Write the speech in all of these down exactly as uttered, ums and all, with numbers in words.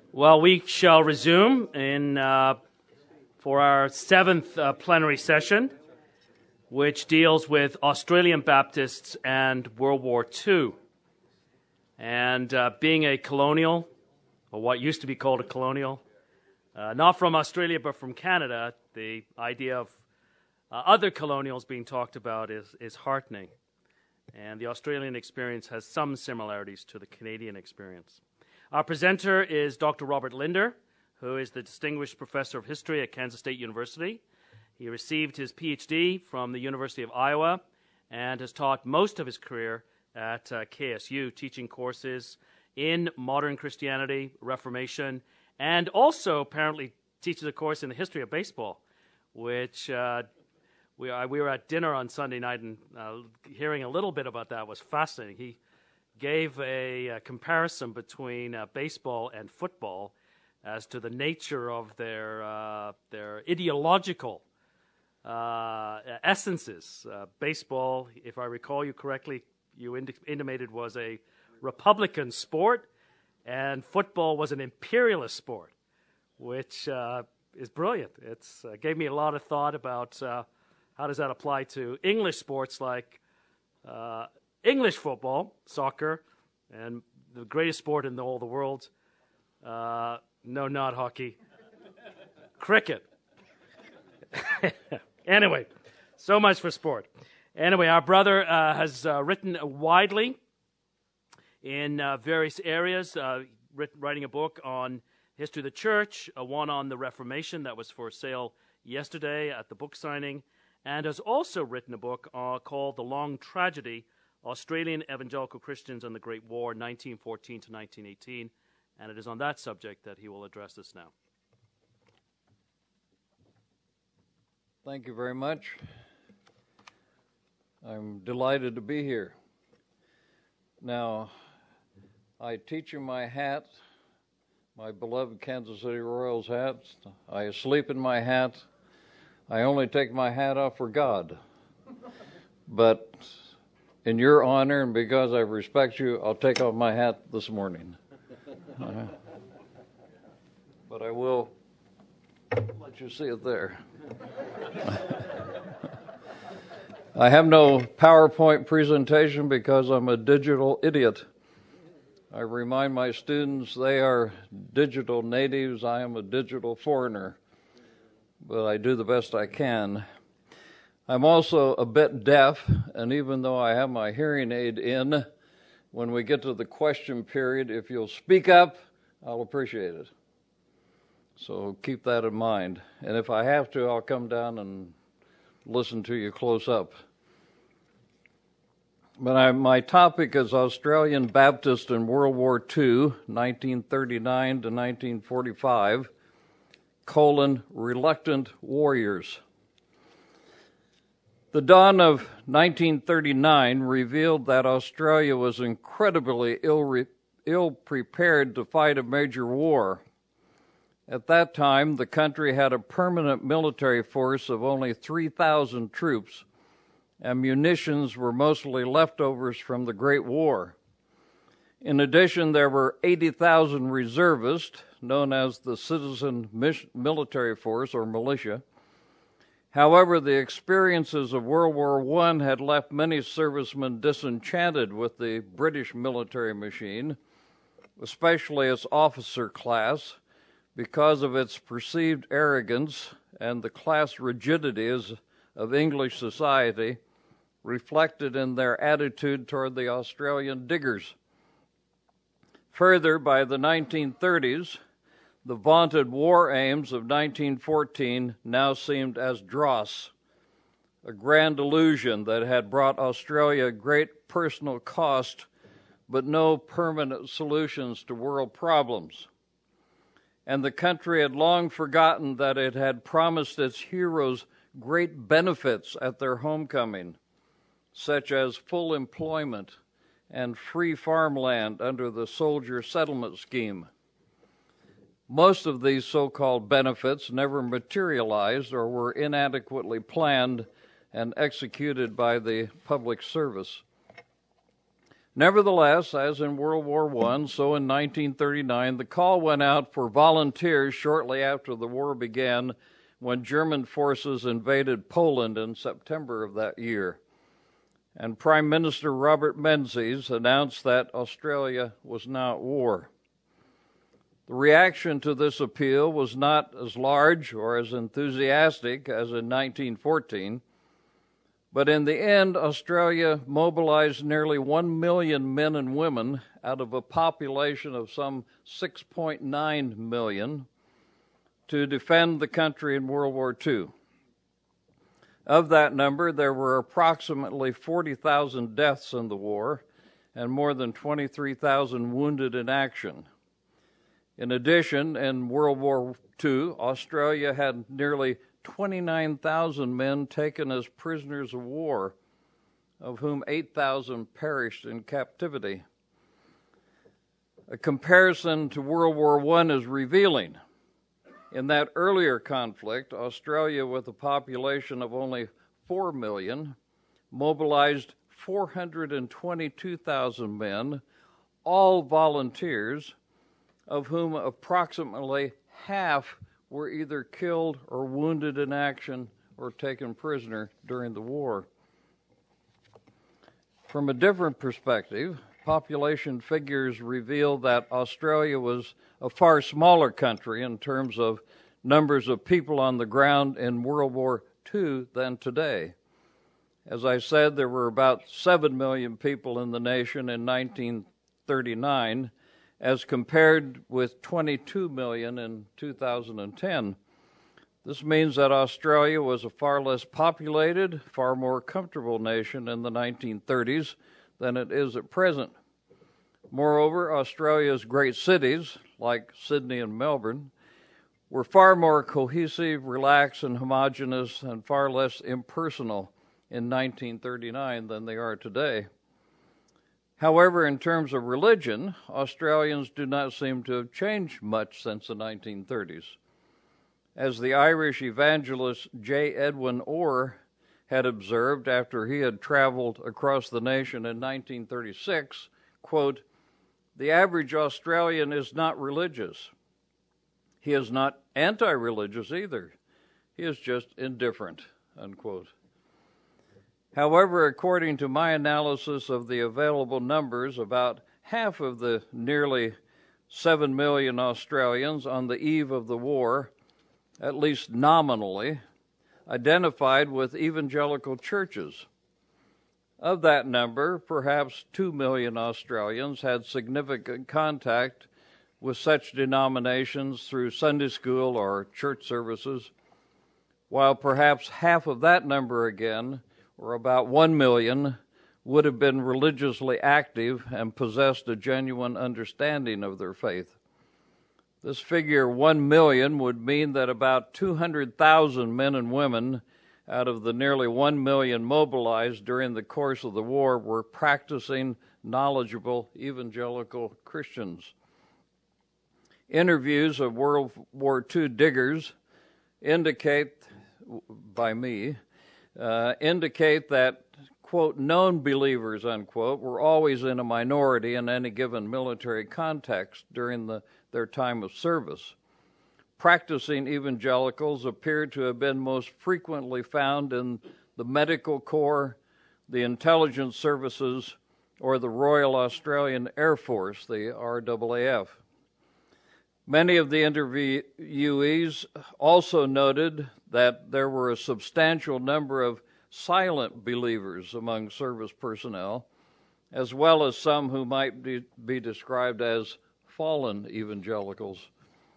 Well, we shall resume in uh, for our seventh uh, plenary session, which deals with Australian Baptists and World War Two. And uh, being a colonial, or what used to be called a colonial, uh, not from Australia but from Canada, the idea of uh, other colonials being talked about is, is heartening. And the Australian experience has some similarities to the Canadian experience. Our presenter is Doctor Robert Linder, who is the Distinguished Professor of History at Kansas State University. He received his P H D from the University of Iowa and has taught most of his career at uh, K S U, teaching courses in modern Christianity, Reformation, and also apparently teaches a course in the history of baseball, which uh, we, uh, we were at dinner on Sunday night, and uh, hearing a little bit about that was fascinating. He gave a, a comparison between uh, baseball and football as to the nature of their uh, their ideological uh, essences. Uh, baseball, if I recall you correctly, you indi- intimated was a Republican sport, and football was an imperialist sport, which uh, is brilliant. It uh, gave me a lot of thought about uh, how does that apply to English sports like uh, English football, soccer, and the greatest sport in the, all the world. Uh, no, not hockey. Cricket. Anyway, so much for sport. Anyway, our brother uh, has uh, written widely in uh, various areas, uh, writ- writing a book on history of the church, uh, one on the Reformation that was for sale yesterday at the book signing, and has also written a book uh, called The Long Tragedy, Australian Evangelical Christians and the Great War, nineteen fourteen to nineteen eighteen, and it is on that subject that he will address us now. Thank you very much. I'm delighted to be here. Now, I teach in my hat, my beloved Kansas City Royals hat. I sleep in my hat. I only take my hat off for God. But in your honor and because I respect you, I'll take off my hat this morning. Uh, but I will let you see it there. I have no PowerPoint presentation because I'm a digital idiot. I remind my students they are digital natives. I am a digital foreigner, but I do the best I can. I'm also a bit deaf, and even though I have my hearing aid in, when we get to the question period, if you'll speak up, I'll appreciate it. So keep that in mind. And if I have to, I'll come down and listen to you close up. But I, my topic is Australian Baptist in World War Two, nineteen thirty-nine to nineteen forty-five, colon, reluctant warriors. The dawn of nineteen thirty-nine revealed that Australia was incredibly ill, re- ill prepared to fight a major war. At that time, the country had a permanent military force of only three thousand troops, and munitions were mostly leftovers from the Great War. In addition, there were eighty thousand reservists, known as the Citizen Military Force, or militia. However, the experiences of World War One had left many servicemen disenchanted with the British military machine, especially its officer class, because of its perceived arrogance and the class rigidities of English society reflected in their attitude toward the Australian diggers. Further, by the nineteen thirties, the vaunted war aims of nineteen fourteen now seemed as dross, a grand illusion that had brought Australia great personal cost, but no permanent solutions to world problems. And the country had long forgotten that it had promised its heroes great benefits at their homecoming, such as full employment and free farmland under the soldier settlement scheme. Most of these so-called benefits never materialized or were inadequately planned and executed by the public service. Nevertheless, as in World War One, so in nineteen thirty-nine, the call went out for volunteers shortly after the war began, when German forces invaded Poland in September of that year. And Prime Minister Robert Menzies announced that Australia was now at war. The reaction to this appeal was not as large or as enthusiastic as in nineteen fourteen, but in the end, Australia mobilized nearly one million men and women out of a population of some six point nine million to defend the country in World War Two. Of that number, there were approximately forty thousand deaths in the war and more than twenty-three thousand wounded in action. In addition, in World War Two, Australia had nearly twenty-nine thousand men taken as prisoners of war, of whom eight thousand perished in captivity. A comparison to World War One is revealing. In that earlier conflict, Australia, with a population of only four million, mobilized four hundred twenty-two thousand men, all volunteers, of whom approximately half were either killed or wounded in action or taken prisoner during the war. From a different perspective, population figures reveal that Australia was a far smaller country in terms of numbers of people on the ground in World War Two than today. As I said, there were about seven million people in the nation in nineteen thirty-nine, as compared with twenty-two million in two thousand ten. This means that Australia was a far less populated, far more comfortable nation in the nineteen thirties than it is at present. Moreover, Australia's great cities, like Sydney and Melbourne, were far more cohesive, relaxed, and homogeneous, and far less impersonal in nineteen thirty-nine than they are today. However, in terms of religion, Australians do not seem to have changed much since the nineteen thirties. As the Irish evangelist J. Edwin Orr had observed after he had traveled across the nation in nineteen thirty-six, quote, "The average Australian is not religious. He is not anti-religious either. He is just indifferent," unquote. However, according to my analysis of the available numbers, about half of the nearly seven million Australians on the eve of the war, at least nominally, identified with evangelical churches. Of that number, perhaps two million Australians had significant contact with such denominations through Sunday school or church services, while perhaps half of that number again, or about one million, would have been religiously active and possessed a genuine understanding of their faith. This figure, one million, would mean that about two hundred thousand men and women out of the nearly one million mobilized during the course of the war were practicing, knowledgeable evangelical Christians. Interviews of World War Two diggers indicate, by me, Uh, indicate that, quote, known believers, unquote, were always in a minority in any given military context during the, their time of service. Practicing evangelicals appeared to have been most frequently found in the medical corps, the intelligence services, or the Royal Australian Air Force, the R A A F. Many of the interviewees also noted that there were a substantial number of silent believers among service personnel, as well as some who might be, be described as fallen evangelicals.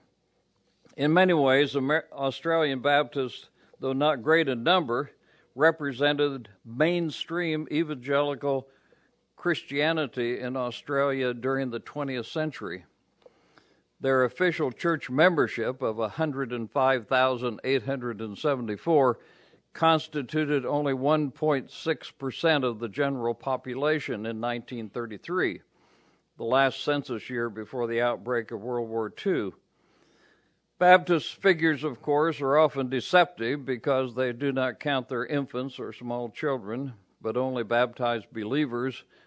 In many ways, Amer- Australian Baptists, though not great in number, represented mainstream evangelical Christianity in Australia during the twentieth century. Their official church membership of one hundred five thousand eight hundred seventy-four constituted only one point six percent of the general population in nineteen thirty-three, the last census year before the outbreak of World War Two. Baptist figures, of course, are often deceptive because they do not count their infants or small children, but only baptized believers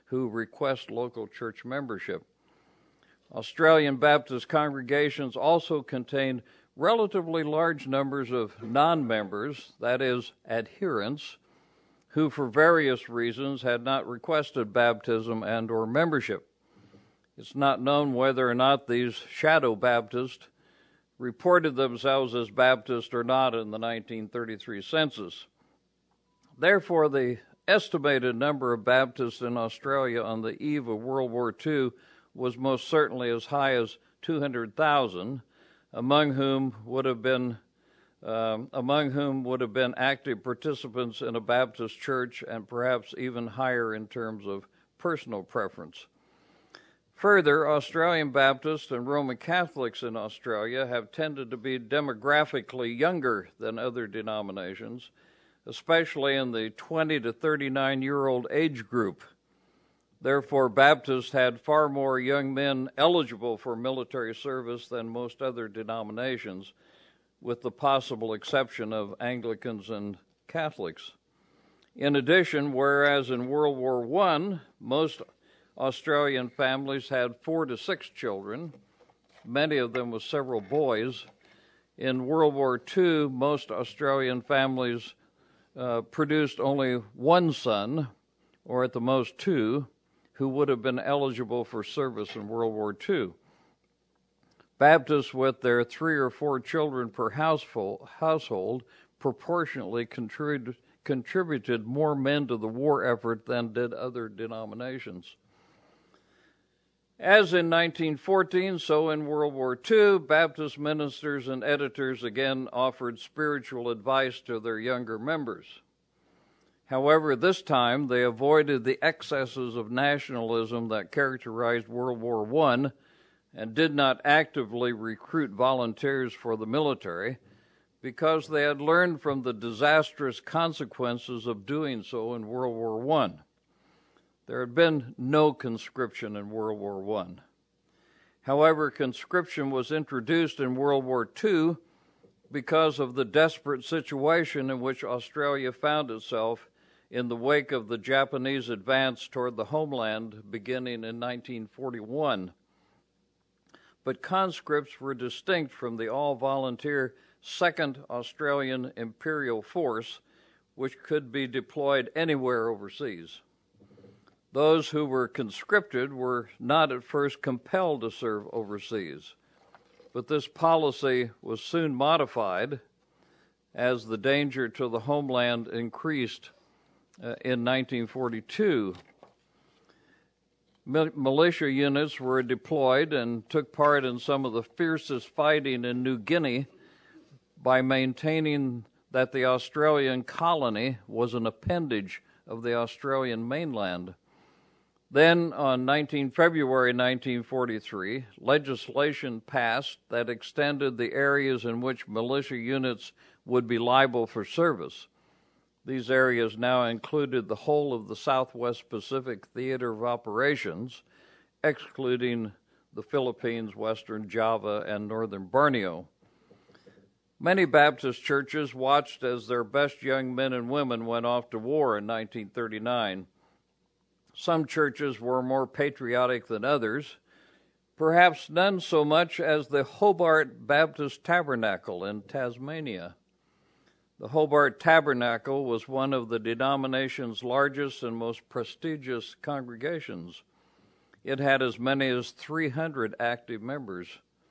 who request local church membership. Australian Baptist congregations also contained relatively large numbers of non-members, that is, adherents, who for various reasons had not requested baptism and or membership. It's not known whether or not these shadow Baptists reported themselves as Baptist or not in the nineteen thirty-three census. Therefore, the estimated number of Baptists in Australia on the eve of World War Two was most certainly as high as two hundred thousand, among whom would have been um, among whom would have been active participants in a Baptist church, and perhaps even higher in terms of personal preference. Further, Australian Baptists and Roman Catholics in Australia have tended to be demographically younger than other denominations, especially in the twenty to thirty-nine-year-old age group. Therefore, Baptists had far more young men eligible for military service than most other denominations, with the possible exception of Anglicans and Catholics. In addition, whereas in World War One, most Australian families had four to six children, many of them with several boys, in World War Two, most Australian families uh, produced only one son, or at the most two, who would have been eligible for service in World War Two. Baptists with their three or four children per household, household proportionately contributed, contributed more men to the war effort than did other denominations. As in nineteen fourteen, so in World War Two, Baptist ministers and editors again offered spiritual advice to their younger members. However, this time they avoided the excesses of nationalism that characterized World War One and did not actively recruit volunteers for the military because they had learned from the disastrous consequences of doing so in World War One. There had been no conscription in World War One. However, conscription was introduced in World War Two because of the desperate situation in which Australia found itself in the wake of the Japanese advance toward the homeland beginning in nineteen forty-one. But conscripts were distinct from the all-volunteer Second Australian Imperial Force, which could be deployed anywhere overseas. Those who were conscripted were not at first compelled to serve overseas, but this policy was soon modified as the danger to the homeland increased uh, in nineteen forty-two. Mil- militia units were deployed and took part in some of the fiercest fighting in New Guinea by maintaining that the Australian colony was an appendage of the Australian mainland. Then, on February nineteen forty-three, legislation passed that extended the areas in which militia units would be liable for service. These areas now included the whole of the Southwest Pacific Theater of Operations, excluding the Philippines, Western Java, and Northern Borneo. Many Baptist churches watched as their best young men and women went off to war in nineteen thirty-nine. Some churches were more patriotic than others, perhaps none so much as the Hobart Baptist Tabernacle in Tasmania. The Hobart Tabernacle was one of the denomination's largest and most prestigious congregations. It had as many as three hundred active members.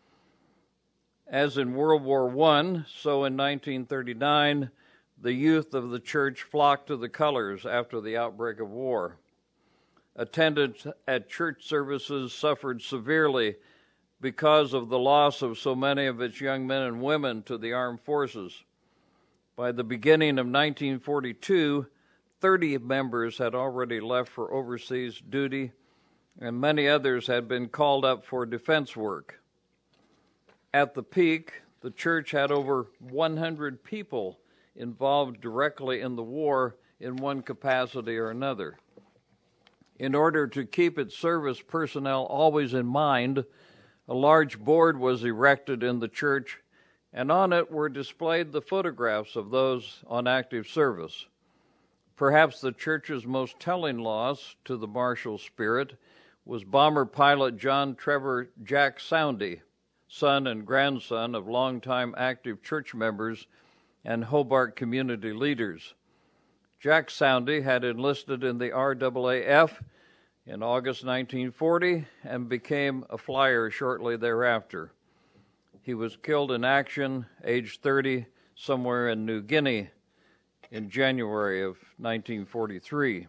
As in World War One, so in nineteen thirty-nine, the youth of the church flocked to the colors after the outbreak of war. Attendance at church services suffered severely because of the loss of so many of its young men and women to the armed forces. By the beginning of nineteen forty-two, thirty members had already left for overseas duty, and many others had been called up for defense work. At the peak, the church had over one hundred people involved directly in the war in one capacity or another. In order to keep its service personnel always in mind, a large board was erected in the church, and on it were displayed the photographs of those on active service. Perhaps the church's most telling loss to the martial spirit was bomber pilot John Trevor Jack Soundy, son and grandson of longtime active church members and Hobart community leaders. Jack Soundy had enlisted in the R A A F in August nineteen forty and became a flyer shortly thereafter. He was killed in action, age thirty, somewhere in New Guinea in January of nineteen forty-three.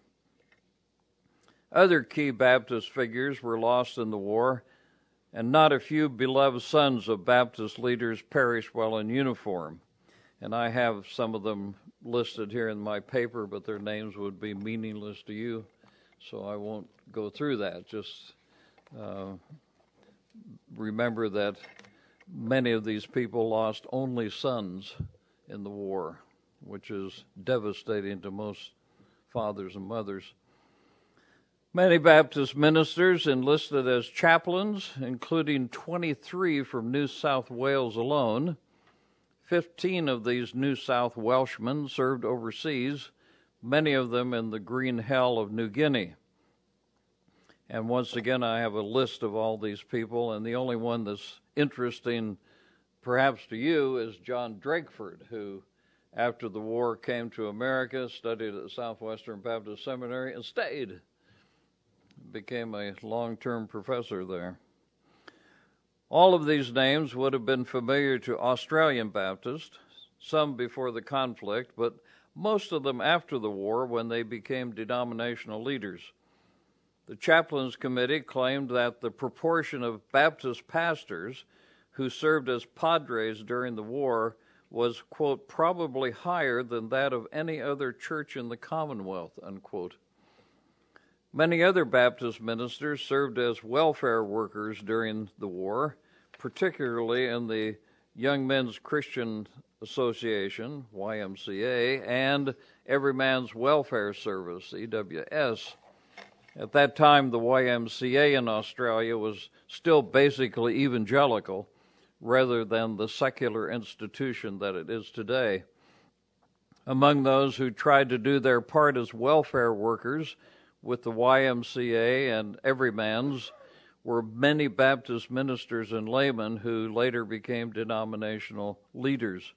Other key Baptist figures were lost in the war, and not a few beloved sons of Baptist leaders perished while in uniform. And I have some of them listed here in my paper, but their names would be meaningless to you, so I won't go through that. Just uh, remember that many of these people lost only sons in the war, which is devastating to most fathers and mothers. Many Baptist ministers enlisted as chaplains, including twenty-three from New South Wales alone. Fifteen of these New South Welshmen served overseas, many of them in the green hell of New Guinea. And once again, I have a list of all these people, and the only one that's interesting, perhaps to you, is John Drakeford, who, after the war, came to America, studied at the Southwestern Baptist Seminary, and stayed. Became a long-term professor there. All of these names would have been familiar to Australian Baptists, some before the conflict, but most of them after the war when they became denominational leaders. The Chaplains Committee claimed that the proportion of Baptist pastors who served as padres during the war was, quote, probably higher than that of any other church in the Commonwealth, unquote. Many other Baptist ministers served as welfare workers during the war, particularly in the Young Men's Christian Association, Y M C A, and Every Man's Welfare Service, E W S. At that time, the Y M C A in Australia was still basically evangelical, rather than the secular institution that it is today. Among those who tried to do their part as welfare workers with the Y M C A and Everyman's were many Baptist ministers and laymen who later became denominational leaders.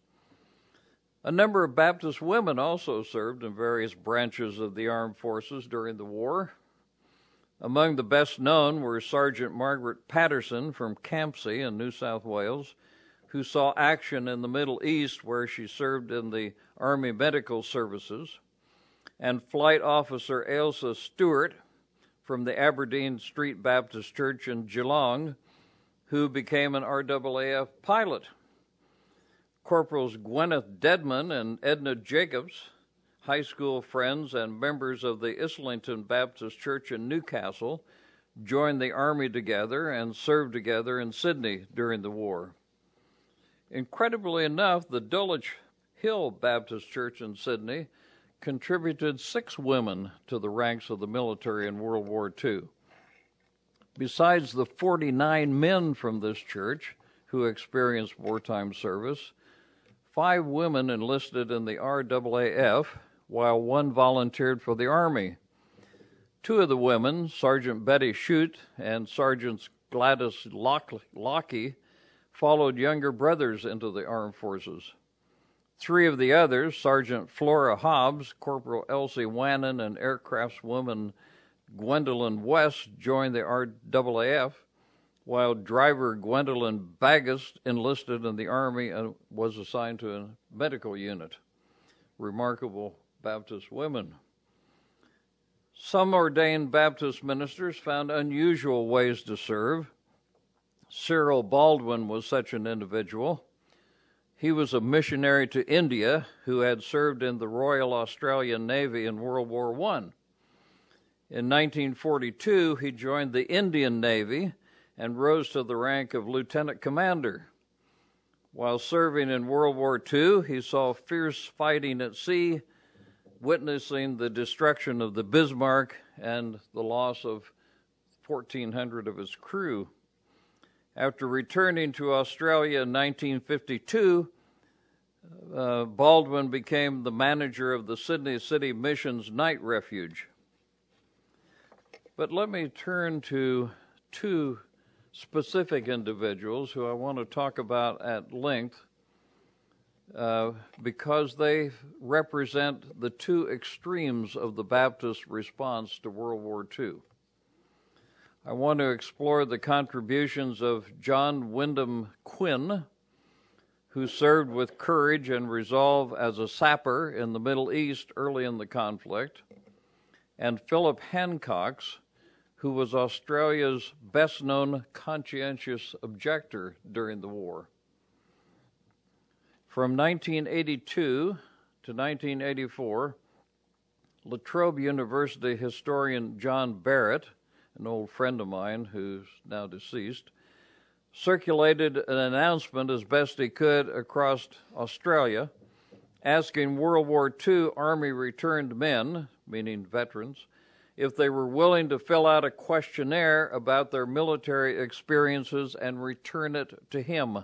A number of Baptist women also served in various branches of the armed forces during the war. Among the best known were Sergeant Margaret Patterson from Campsie in New South Wales, who saw action in the Middle East where she served in the Army Medical Services, and Flight Officer Ailsa Stewart from the Aberdeen Street Baptist Church in Geelong, who became an R A A F pilot. Corporals Gwyneth Dedman and Edna Jacobs, high school friends and members of the Islington Baptist Church in Newcastle, joined the Army together and served together in Sydney during the war. Incredibly enough, the Dulwich Hill Baptist Church in Sydney contributed six women to the ranks of the military in World War Two. Besides the forty-nine men from this church who experienced wartime service, five women enlisted in the R A A F, while one volunteered for the Army. Two of the women, Sergeant Betty Shute and Sergeants Gladys Lockie, followed younger brothers into the armed forces. Three of the others, Sergeant Flora Hobbs, Corporal Elsie Wannon, and aircraftswoman Gwendolyn West joined the R A A F, while driver Gwendolyn Baggist enlisted in the Army and was assigned to a medical unit. Remarkable Baptist women. Some ordained Baptist ministers found unusual ways to serve. Cyril Baldwin was such an individual. He was a missionary to India who had served in the Royal Australian Navy in World War One. In nineteen forty-two, he joined the Indian Navy and rose to the rank of lieutenant commander. While serving in World War Two, he saw fierce fighting at sea, witnessing the destruction of the Bismarck and the loss of fourteen hundred of his crew. After returning to Australia in nineteen fifty-two, uh, Baldwin became the manager of the Sydney City Missions Night Refuge. But let me turn to two specific individuals who I want to talk about at length uh, because they represent the two extremes of the Baptist response to World War Two. I want to explore the contributions of John Wyndham Quinn, who served with courage and resolve as a sapper in the Middle East early in the conflict, and Philip Hancox, who was Australia's best-known conscientious objector during the war. From nineteen eighty-two to nineteen eighty-four, La Trobe University historian John Barrett, an old friend of mine who's now deceased, circulated an announcement as best he could across Australia, asking World War Two Army returned men, meaning veterans, if they were willing to fill out a questionnaire about their military experiences and return it to him.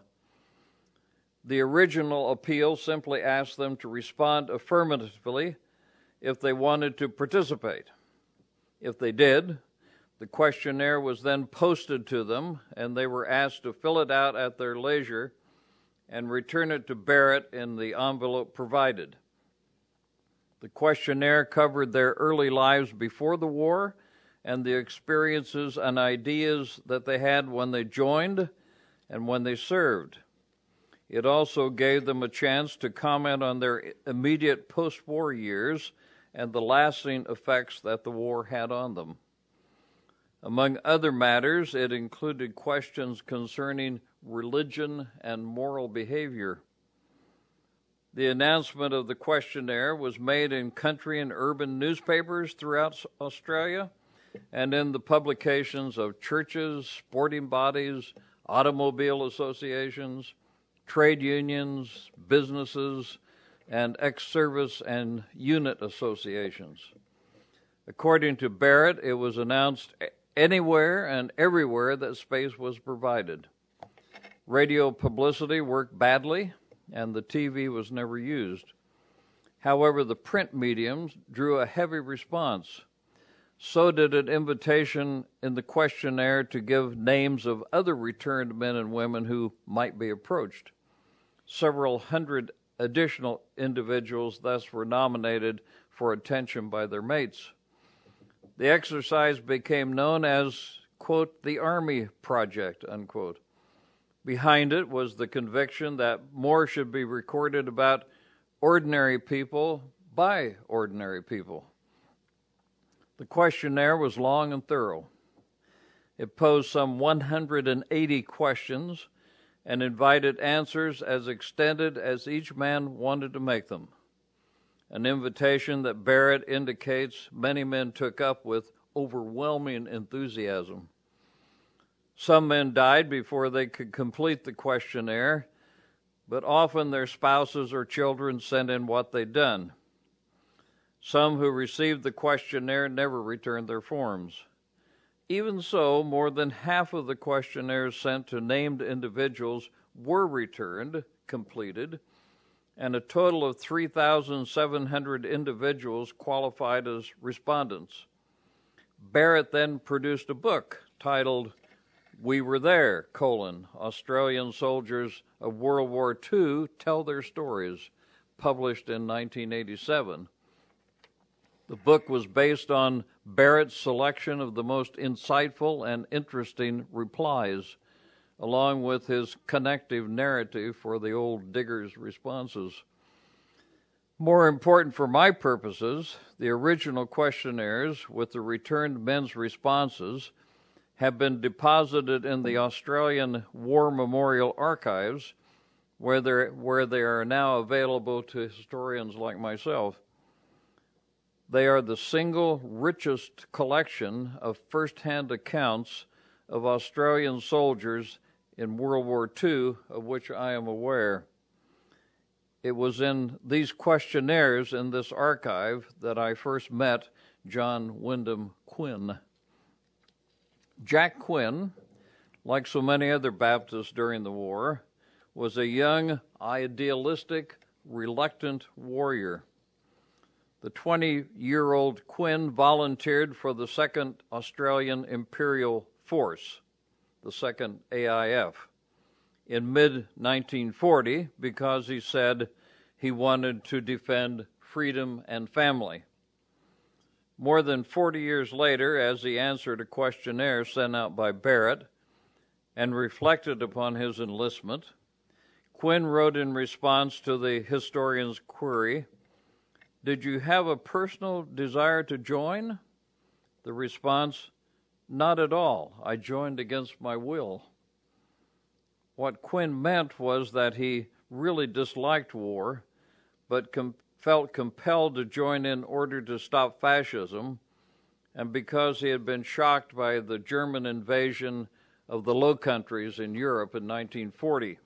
The original appeal simply asked them to respond affirmatively if they wanted to participate. If they did, the questionnaire was then posted to them, and they were asked to fill it out at their leisure and return it to Barrett in the envelope provided. The questionnaire covered their early lives before the war and the experiences and ideas that they had when they joined and when they served. It also gave them a chance to comment on their immediate post-war years and the lasting effects that the war had on them. Among other matters, it included questions concerning religion and moral behavior. The announcement of the questionnaire was made in country and urban newspapers throughout Australia and in the publications of churches, sporting bodies, automobile associations, trade unions, businesses, and ex-service and unit associations. According to Barrett, it was announced anywhere and everywhere that space was provided. Radio publicity worked badly, and the T V was never used. However, the print mediums drew a heavy response. So did an invitation in the questionnaire to give names of other returned men and women who might be approached. Several hundred additional individuals thus were nominated for attention by their mates. The exercise became known as, quote, the Army Project, unquote. Behind it was the conviction that more should be recorded about ordinary people by ordinary people. The questionnaire was long and thorough. It posed some one hundred eighty questions and invited answers as extended as each man wanted to make them, an invitation that Barrett indicates many men took up with overwhelming enthusiasm. Some men died before they could complete the questionnaire, but often their spouses or children sent in what they'd done. Some who received the questionnaire never returned their forms. Even so, more than half of the questionnaires sent to named individuals were returned, completed, and a total of three thousand seven hundred individuals qualified as respondents. Barrett then produced a book titled We Were There, colon, Australian Soldiers of World War Two Tell Their Stories, published in nineteen eighty-seven. The book was based on Barrett's selection of the most insightful and interesting replies, along with his connective narrative for the old digger's responses. More important for my purposes, the original questionnaires with the returned men's responses have been deposited in the Australian War Memorial Archives, where, where they are now available to historians like myself. They are the single richest collection of first-hand accounts of Australian soldiers in World War Two of which I am aware. It was in these questionnaires in this archive that I first met John Wyndham Quinn. Jack Quinn, like so many other Baptists during the war, was a young, idealistic, reluctant warrior. The twenty-year-old Quinn volunteered for the Second Australian Imperial Force, the second A I F, in mid nineteen forty because he said he wanted to defend freedom and family. More than forty years later, as he answered a questionnaire sent out by Barrett and reflected upon his enlistment, Quinn wrote in response to the historian's query, "Did you have a personal desire to join?" The response, "Not at all. I joined against my will." What Quinn meant was that he really disliked war, but com- felt compelled to join in order to stop fascism, and because he had been shocked by the German invasion of the Low Countries in Europe in nineteen forty.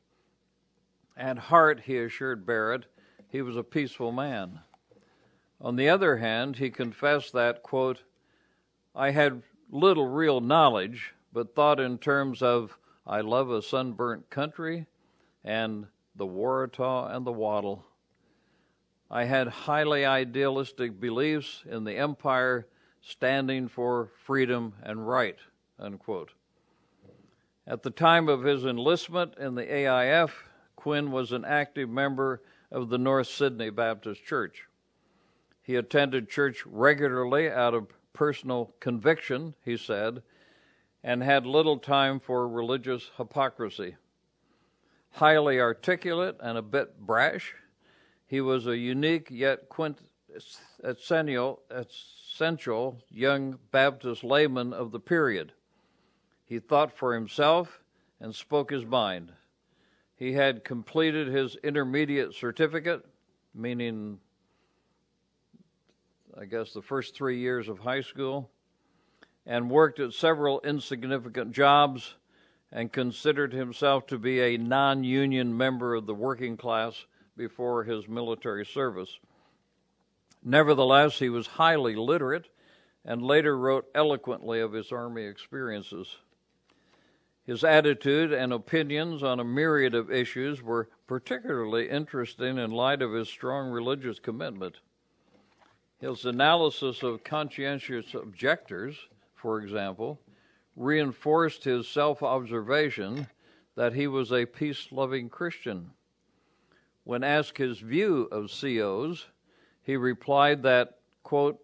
At heart, he assured Barrett, he was a peaceful man. On the other hand, he confessed that, quote, "I had little real knowledge, but thought in terms of I love a sunburnt country and the Waratah and the Wattle. I had highly idealistic beliefs in the empire standing for freedom and right," unquote. At the time of his enlistment in the A I F, Quinn was an active member of the North Sydney Baptist Church. He attended church regularly out of personal conviction, he said, and had little time for religious hypocrisy. Highly articulate and a bit brash, he was a unique yet quintessential essential young Baptist layman of the period. He thought for himself and spoke his mind. He had completed his intermediate certificate, meaning, I guess, the first three years of high school, and worked at several insignificant jobs and considered himself to be a non-union member of the working class before his military service. Nevertheless, he was highly literate and later wrote eloquently of his Army experiences. His attitude and opinions on a myriad of issues were particularly interesting in light of his strong religious commitment. His analysis of conscientious objectors, for example, reinforced his self-observation that he was a peace-loving Christian. When asked his view of C Os, he replied that, quote,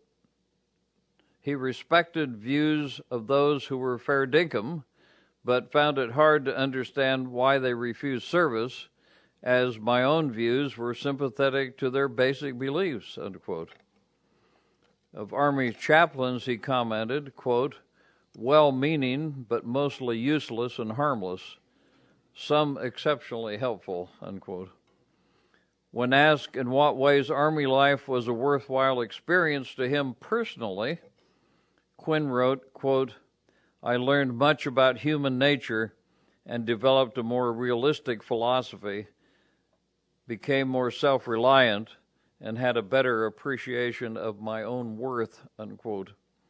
he respected views of those who were fair dinkum, but found it hard to understand why they refused service, as my own views were sympathetic to their basic beliefs, unquote. Of Army chaplains, he commented, quote, well-meaning, but mostly useless and harmless, some exceptionally helpful, unquote. When asked in what ways Army life was a worthwhile experience to him personally, Quinn wrote, quote, I learned much about human nature and developed a more realistic philosophy, became more self-reliant, and had a better appreciation of my own worth, unquote.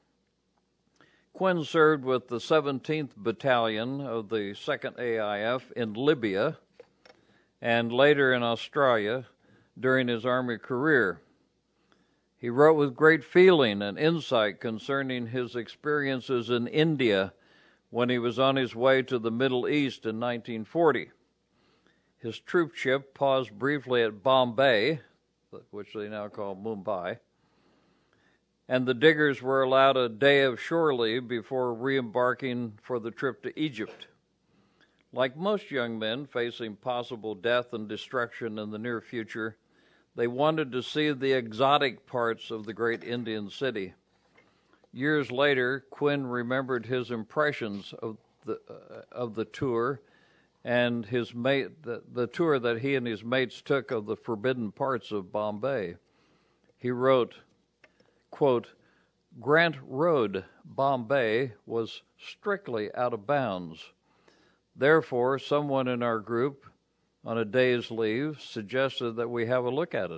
Quinn served with the seventeenth Battalion of the second A I F in Libya and later in Australia during his Army career. He wrote with great feeling and insight concerning his experiences in India when he was on his way to the Middle East in nineteen forty. His troop ship paused briefly at Bombay, which they now call Mumbai, and the diggers were allowed a day of shore leave before re-embarking for the trip to Egypt. Like most young men facing possible death and destruction in the near future, they wanted to see the exotic parts of the great Indian city. Years later, Quinn remembered his impressions of the uh, of the tour and his mate the, the tour that he and his mates took of the forbidden parts of Bombay. He wrote, quote, Grant Road, Bombay, was strictly out of bounds. Therefore, someone in our group, on a day's leave, suggested that we have a look at it.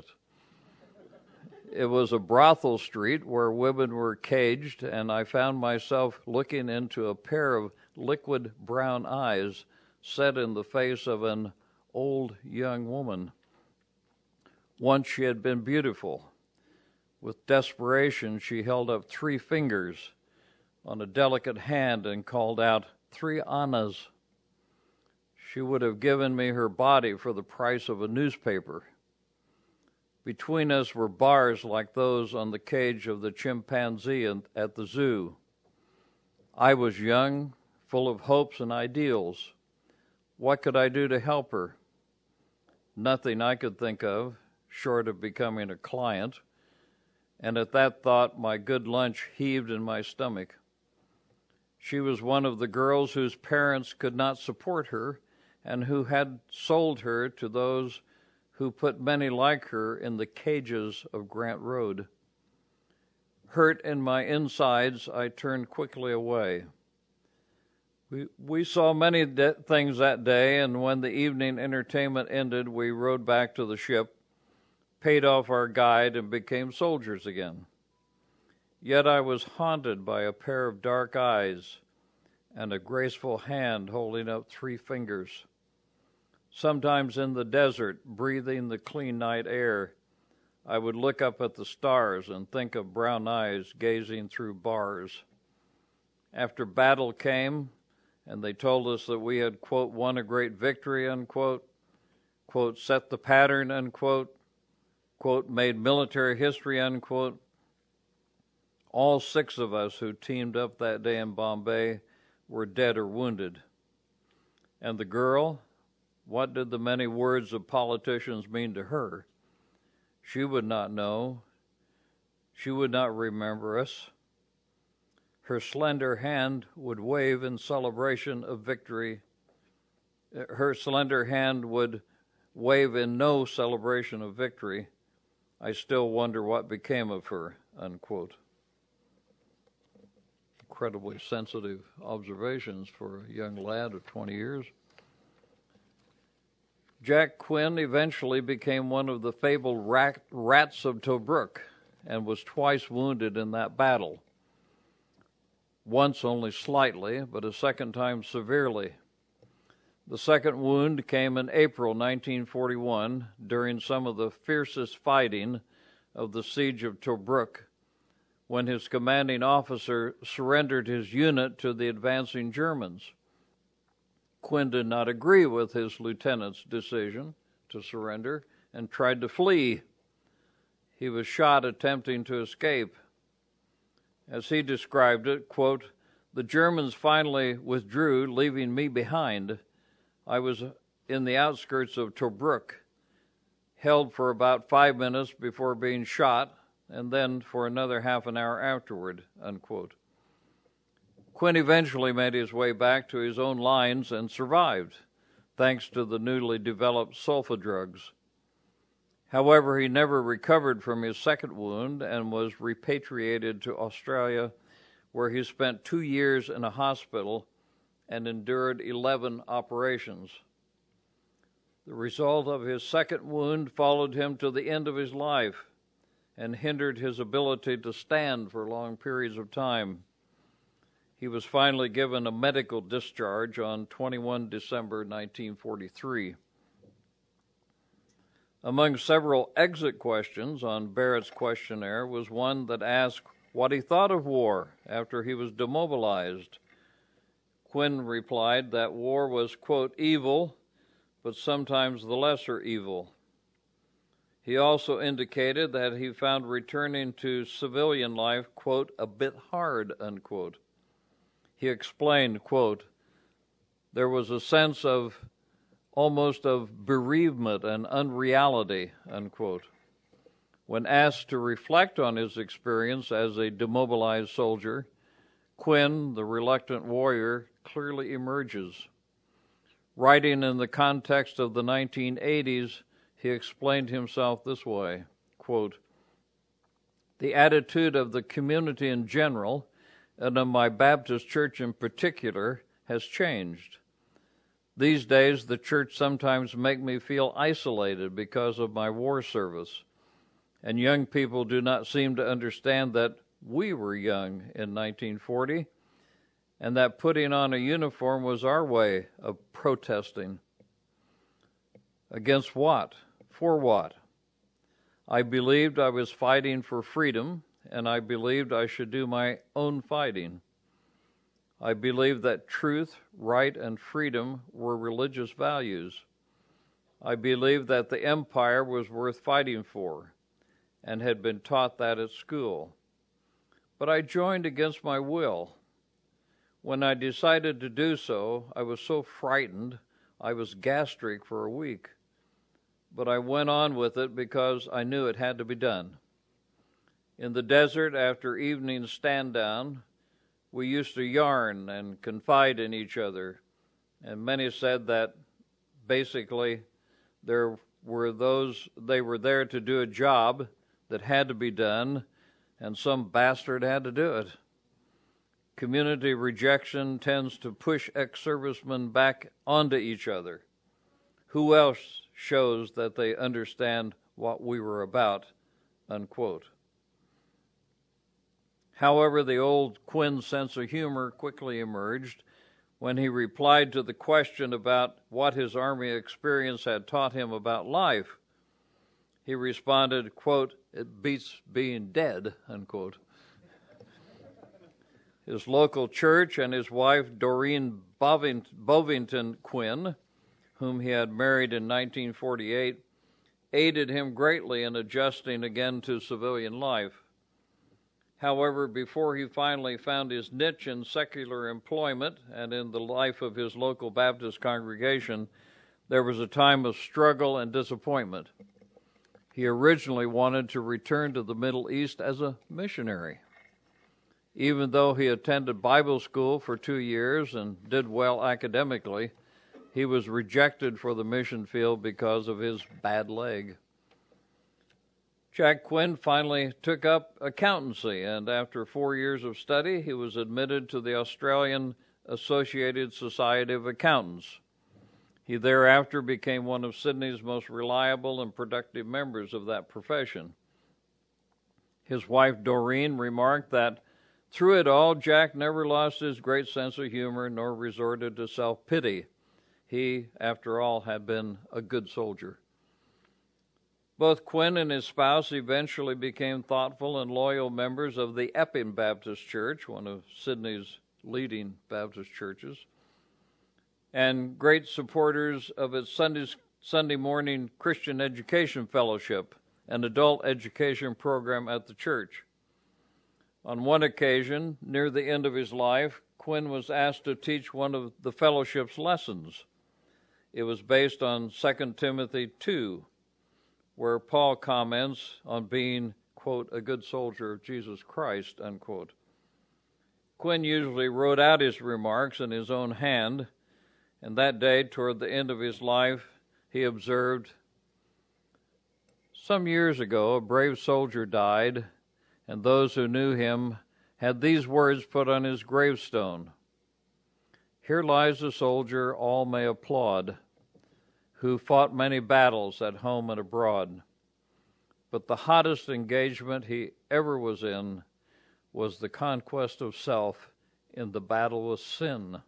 It was a brothel street where women were caged, and I found myself looking into a pair of liquid brown eyes set in the face of an old young woman. Once she had been beautiful. With desperation, she held up three fingers on a delicate hand and called out, "Three annas." She would have given me her body for the price of a newspaper. Between us were bars like those on the cage of the chimpanzee at the zoo. I was young, full of hopes and ideals. What could I do to help her? Nothing I could think of, short of becoming a client, and at that thought my good lunch heaved in my stomach. She was one of the girls whose parents could not support her and who had sold her to those who put many like her in the cages of Grant Road. Hurt in my insides, I turned quickly away. We, we saw many de- things that day, and when the evening entertainment ended, we rode back to the ship, paid off our guide, and became soldiers again. Yet I was haunted by a pair of dark eyes and a graceful hand holding up three fingers. Sometimes in the desert, breathing the clean night air, I would look up at the stars and think of brown eyes gazing through bars. After battle came, and they told us that we had, quote, won a great victory, unquote, quote, set the pattern, unquote, quote, made military history, unquote, all six of us who teamed up that day in Bombay were dead or wounded. And the girl, what did the many words of politicians mean to her? She would not know. She would not remember us. Her slender hand would wave in celebration of victory. Her slender hand would wave in no celebration of victory. I still wonder what became of her, unquote. Incredibly sensitive observations for a young lad of twenty years. Jack Quinn eventually became one of the fabled rat, rats of Tobruk and was twice wounded in that battle. Once only slightly, but a second time severely. The second wound came in April nineteen forty-one during some of the fiercest fighting of the siege of Tobruk, when his commanding officer surrendered his unit to the advancing Germans. Quinn did not agree with his lieutenant's decision to surrender and tried to flee. He was shot attempting to escape. As he described it, quote, "The Germans finally withdrew, leaving me behind. I was in the outskirts of Tobruk, held for about five minutes before being shot, and then for another half an hour afterward," unquote. Quinn eventually made his way back to his own lines and survived, thanks to the newly developed sulfa drugs. However, he never recovered from his second wound and was repatriated to Australia, where he spent two years in a hospital and endured eleven operations. The result of his second wound followed him to the end of his life and hindered his ability to stand for long periods of time. He was finally given a medical discharge on the twenty-first of December nineteen forty-three. Among several exit questions on Barrett's questionnaire was one that asked what he thought of war after he was demobilized. Quinn replied that war was, quote, evil, but sometimes the lesser evil. He also indicated that he found returning to civilian life, quote, a bit hard, unquote. He explained, quote, there was a sense of almost of bereavement and unreality, unquote. When asked to reflect on his experience as a demobilized soldier, Quinn, the reluctant warrior, clearly emerges. Writing in the context of the nineteen eighties, he explained himself this way, quote, the attitude of the community in general, and of my Baptist church in particular, has changed. These days, the church sometimes make me feel isolated because of my war service, and young people do not seem to understand that we were young in nineteen forty, and that putting on a uniform was our way of protesting. Against what? For what? I believed I was fighting for freedom, and I believed I should do my own fighting. I believed that truth, right, and freedom were religious values. I believed that the empire was worth fighting for, and had been taught that at school. But I joined against my will. When I decided to do so, I was so frightened I was gastric for a week. But I went on with it because I knew it had to be done. In the desert, after evening stand down, we used to yarn and confide in each other, and many said that basically there were those, they were there to do a job that had to be done, and some bastard had to do it. Community rejection tends to push ex-servicemen back onto each other. Who else shows that they understand what we were about, unquote. However, the old Quinn sense of humor quickly emerged when he replied to the question about what his Army experience had taught him about life. He responded, quote, "It beats being dead," unquote. His local church and his wife, Doreen Bovington Quinn, whom he had married in nineteen forty-eight, aided him greatly in adjusting again to civilian life. However, before he finally found his niche in secular employment and in the life of his local Baptist congregation, there was a time of struggle and disappointment. He originally wanted to return to the Middle East as a missionary. Even though he attended Bible school for two years and did well academically, he was rejected for the mission field because of his bad leg. Jack Quinn finally took up accountancy, and after four years of study, he was admitted to the Australian Associated Society of Accountants. He thereafter became one of Sydney's most reliable and productive members of that profession. His wife, Doreen, remarked that through it all, Jack never lost his great sense of humor nor resorted to self-pity. He, after all, had been a good soldier. Both Quinn and his spouse eventually became thoughtful and loyal members of the Epping Baptist Church, one of Sydney's leading Baptist churches, and great supporters of its Sunday, Sunday morning Christian Education Fellowship, an adult education program at the church. On one occasion, near the end of his life, Quinn was asked to teach one of the fellowship's lessons. It was based on Second Timothy two, where Paul comments on being, quote, a good soldier of Jesus Christ, unquote. Quinn usually wrote out his remarks in his own hand, and that day, toward the end of his life, he observed, "Some years ago, a brave soldier died, and those who knew him had these words put on his gravestone: 'Here lies a soldier all may applaud, who fought many battles at home and abroad. But the hottest engagement he ever was in was the conquest of self in the battle with sin.'"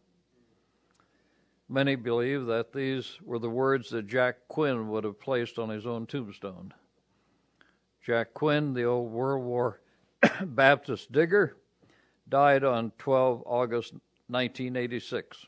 Many believe that these were the words that Jack Quinn would have placed on his own tombstone. Jack Quinn, the old World War Baptist digger, died on the twelfth of August, nineteen eighty-six.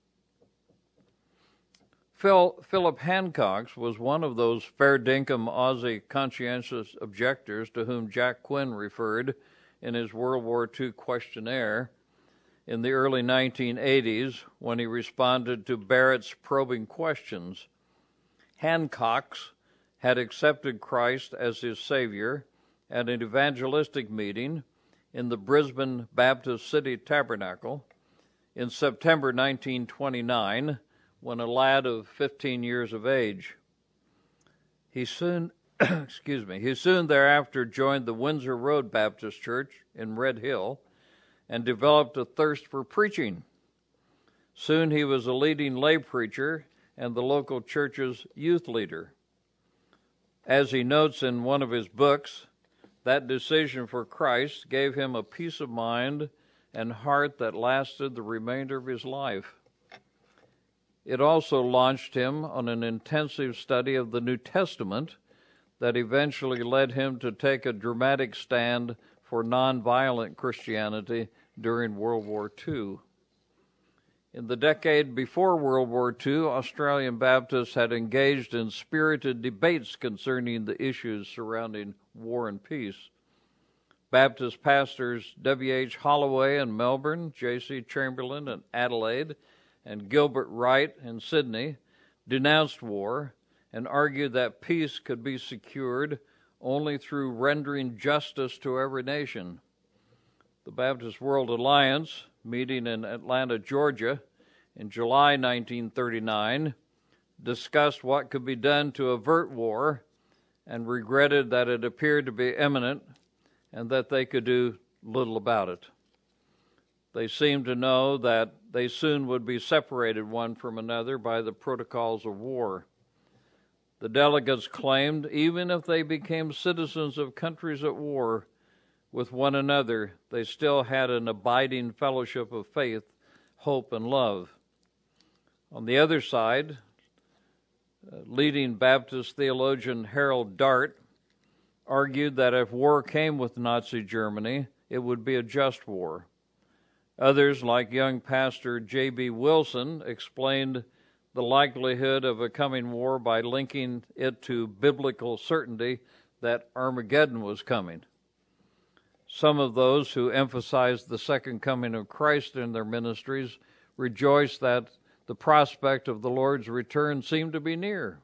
Phil, Philip Hancock was one of those fair dinkum Aussie conscientious objectors to whom Jack Quinn referred in his World War Two questionnaire in the early nineteen eighties when he responded to Barrett's probing questions. Hancock had accepted Christ as his Savior at an evangelistic meeting in the Brisbane Baptist City Tabernacle in September nineteen twenty-nine, when a lad of fifteen years of age. He soon, excuse me, he soon thereafter joined the Windsor Road Baptist Church in Red Hill and developed a thirst for preaching. Soon he was a leading lay preacher and the local church's youth leader. As he notes in one of his books, that decision for Christ gave him a peace of mind and heart that lasted the remainder of his life. It also launched him on an intensive study of the New Testament that eventually led him to take a dramatic stand for nonviolent Christianity during World War Two. In the decade before World War Two, Australian Baptists had engaged in spirited debates concerning the issues surrounding war and peace. Baptist pastors W H Holloway in Melbourne, J C Chamberlain in Adelaide, and Gilbert Wright in Sydney denounced war and argued that peace could be secured only through rendering justice to every nation. The Baptist World Alliance, meeting in Atlanta, Georgia, in July nineteen thirty-nine, discussed what could be done to avert war and regretted that it appeared to be imminent and that they could do little about it. They seemed to know that they soon would be separated one from another by the protocols of war. The delegates claimed even if they became citizens of countries at war with one another, they still had an abiding fellowship of faith, hope, and love. On the other side, uh, leading Baptist theologian Harold Dart argued that if war came with Nazi Germany, it would be a just war. Others, like young pastor J B Wilson, explained the likelihood of a coming war by linking it to biblical certainty that Armageddon was coming. Some of those who emphasized the second coming of Christ in their ministries rejoiced that the prospect of the Lord's return seemed to be near.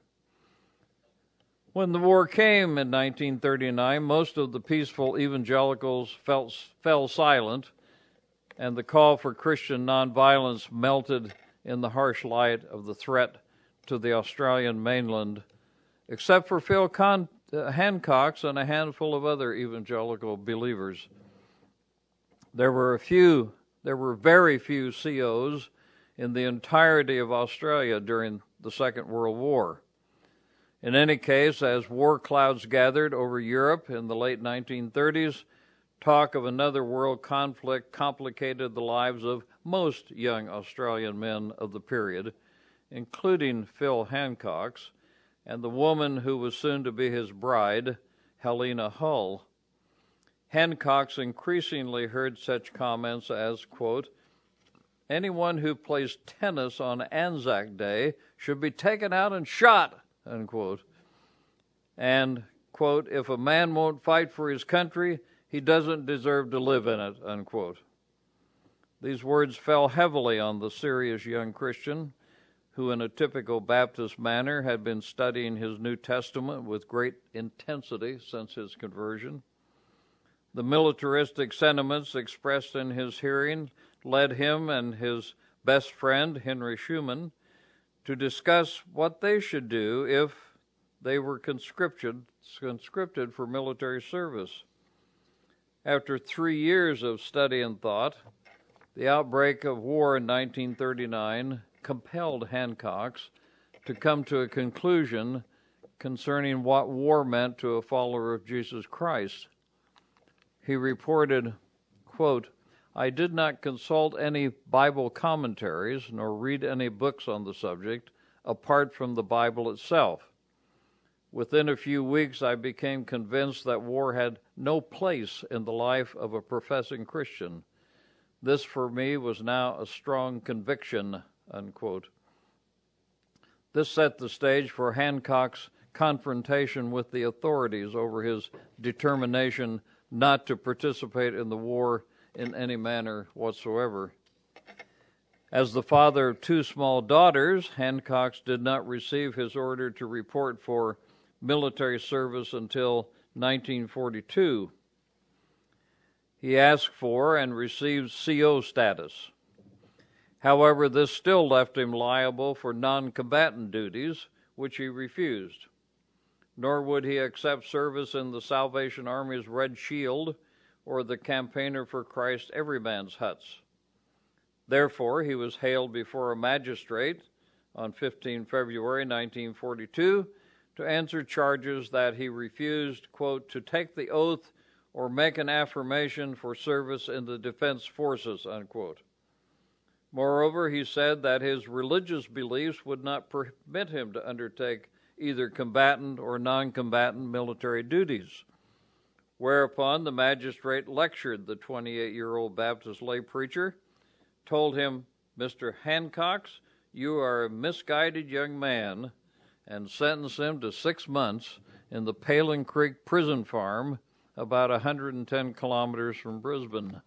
When the war came in nineteen thirty-nine, most of the peaceful evangelicals felt, fell silent, and the call for Christian nonviolence melted in the harsh light of the threat to the Australian mainland, except for Phil Con- uh, Hancock's and a handful of other evangelical believers. There were a few, there were very few C Os in the entirety of Australia during the Second World War. In any case, as war clouds gathered over Europe in the late nineteen thirties, talk of another world conflict complicated the lives of most young Australian men of the period, including Phil Hancock's and the woman who was soon to be his bride, Helena Hull. Hancock's increasingly heard such comments as, quote, "Anyone who plays tennis on Anzac Day should be taken out and shot," unquote. And, quote, "If a man won't fight for his country, he doesn't deserve to live in it," unquote. These words fell heavily on the serious young Christian, who in a typical Baptist manner had been studying his New Testament with great intensity since his conversion. The militaristic sentiments expressed in his hearing led him and his best friend, Henry Schumann, to discuss what they should do if they were conscripted, conscripted for military service. After three years of study and thought, the outbreak of war in nineteen thirty-nine compelled Hancock's to come to a conclusion concerning what war meant to a follower of Jesus Christ. He reported, quote, "I did not consult any Bible commentaries nor read any books on the subject apart from the Bible itself. Within a few weeks, I became convinced that war had no place in the life of a professing Christian. This for me was now a strong conviction," unquote. This set the stage for Hancock's confrontation with the authorities over his determination not to participate in the war in any manner whatsoever. As the father of two small daughters, Hancock's did not receive his order to report for military service until nineteen forty-two. He asked for and received C O status. However, this still left him liable for non-combatant duties, which he refused. Nor would he accept service in the Salvation Army's Red Shield or the Campaigner for Christ Everyman's Huts. Therefore, he was haled before a magistrate on the fifteenth of February nineteen forty-two to answer charges that he refused, quote, "to take the oath or make an affirmation for service in the defense forces," unquote. Moreover, he said that his religious beliefs would not permit him to undertake either combatant or non-combatant military duties. Whereupon the magistrate lectured the twenty-eight-year-old Baptist lay preacher, told him, "Mister Hancox, you are a misguided young man," and sentenced him to six months in the Paling Creek prison farm, about one hundred ten kilometers from Brisbane.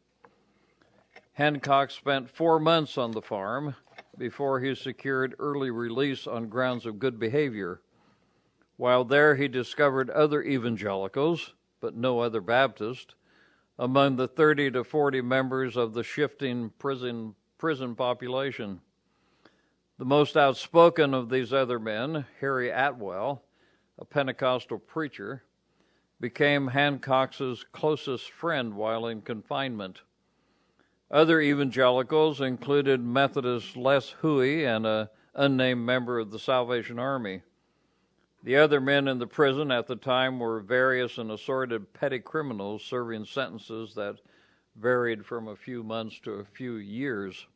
Hancock spent four months on the farm before he secured early release on grounds of good behavior. While there, he discovered other evangelicals, but no other Baptist, among the thirty to forty members of the shifting prison, prison population. The most outspoken of these other men, Harry Atwell, a Pentecostal preacher, became Hancock's closest friend while in confinement. Other evangelicals included Methodist Les Huey and an unnamed member of the Salvation Army. The other men in the prison at the time were various and assorted petty criminals serving sentences that varied from a few months to a few years.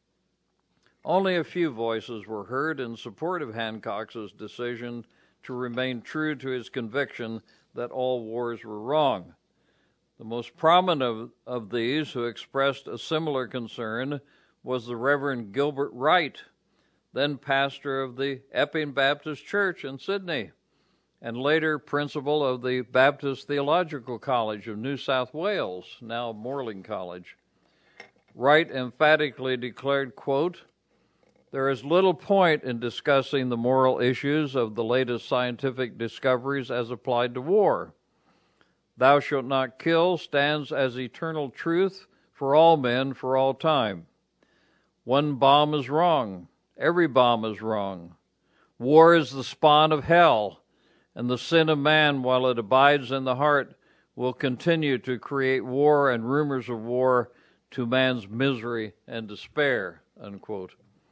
Only a few voices were heard in support of Hancock's decision to remain true to his conviction that all wars were wrong. The most prominent of, of these who expressed a similar concern was the Reverend Gilbert Wright, then pastor of the Epping Baptist Church in Sydney, and later principal of the Baptist Theological College of New South Wales, now Morling College. Wright emphatically declared, quote, "There is little point in discussing the moral issues of the latest scientific discoveries as applied to war. Thou shalt not kill stands as eternal truth for all men for all time. One bomb is wrong. Every bomb is wrong. War is the spawn of hell, and the sin of man, while it abides in the heart, will continue to create war and rumors of war to man's misery and despair," unquote.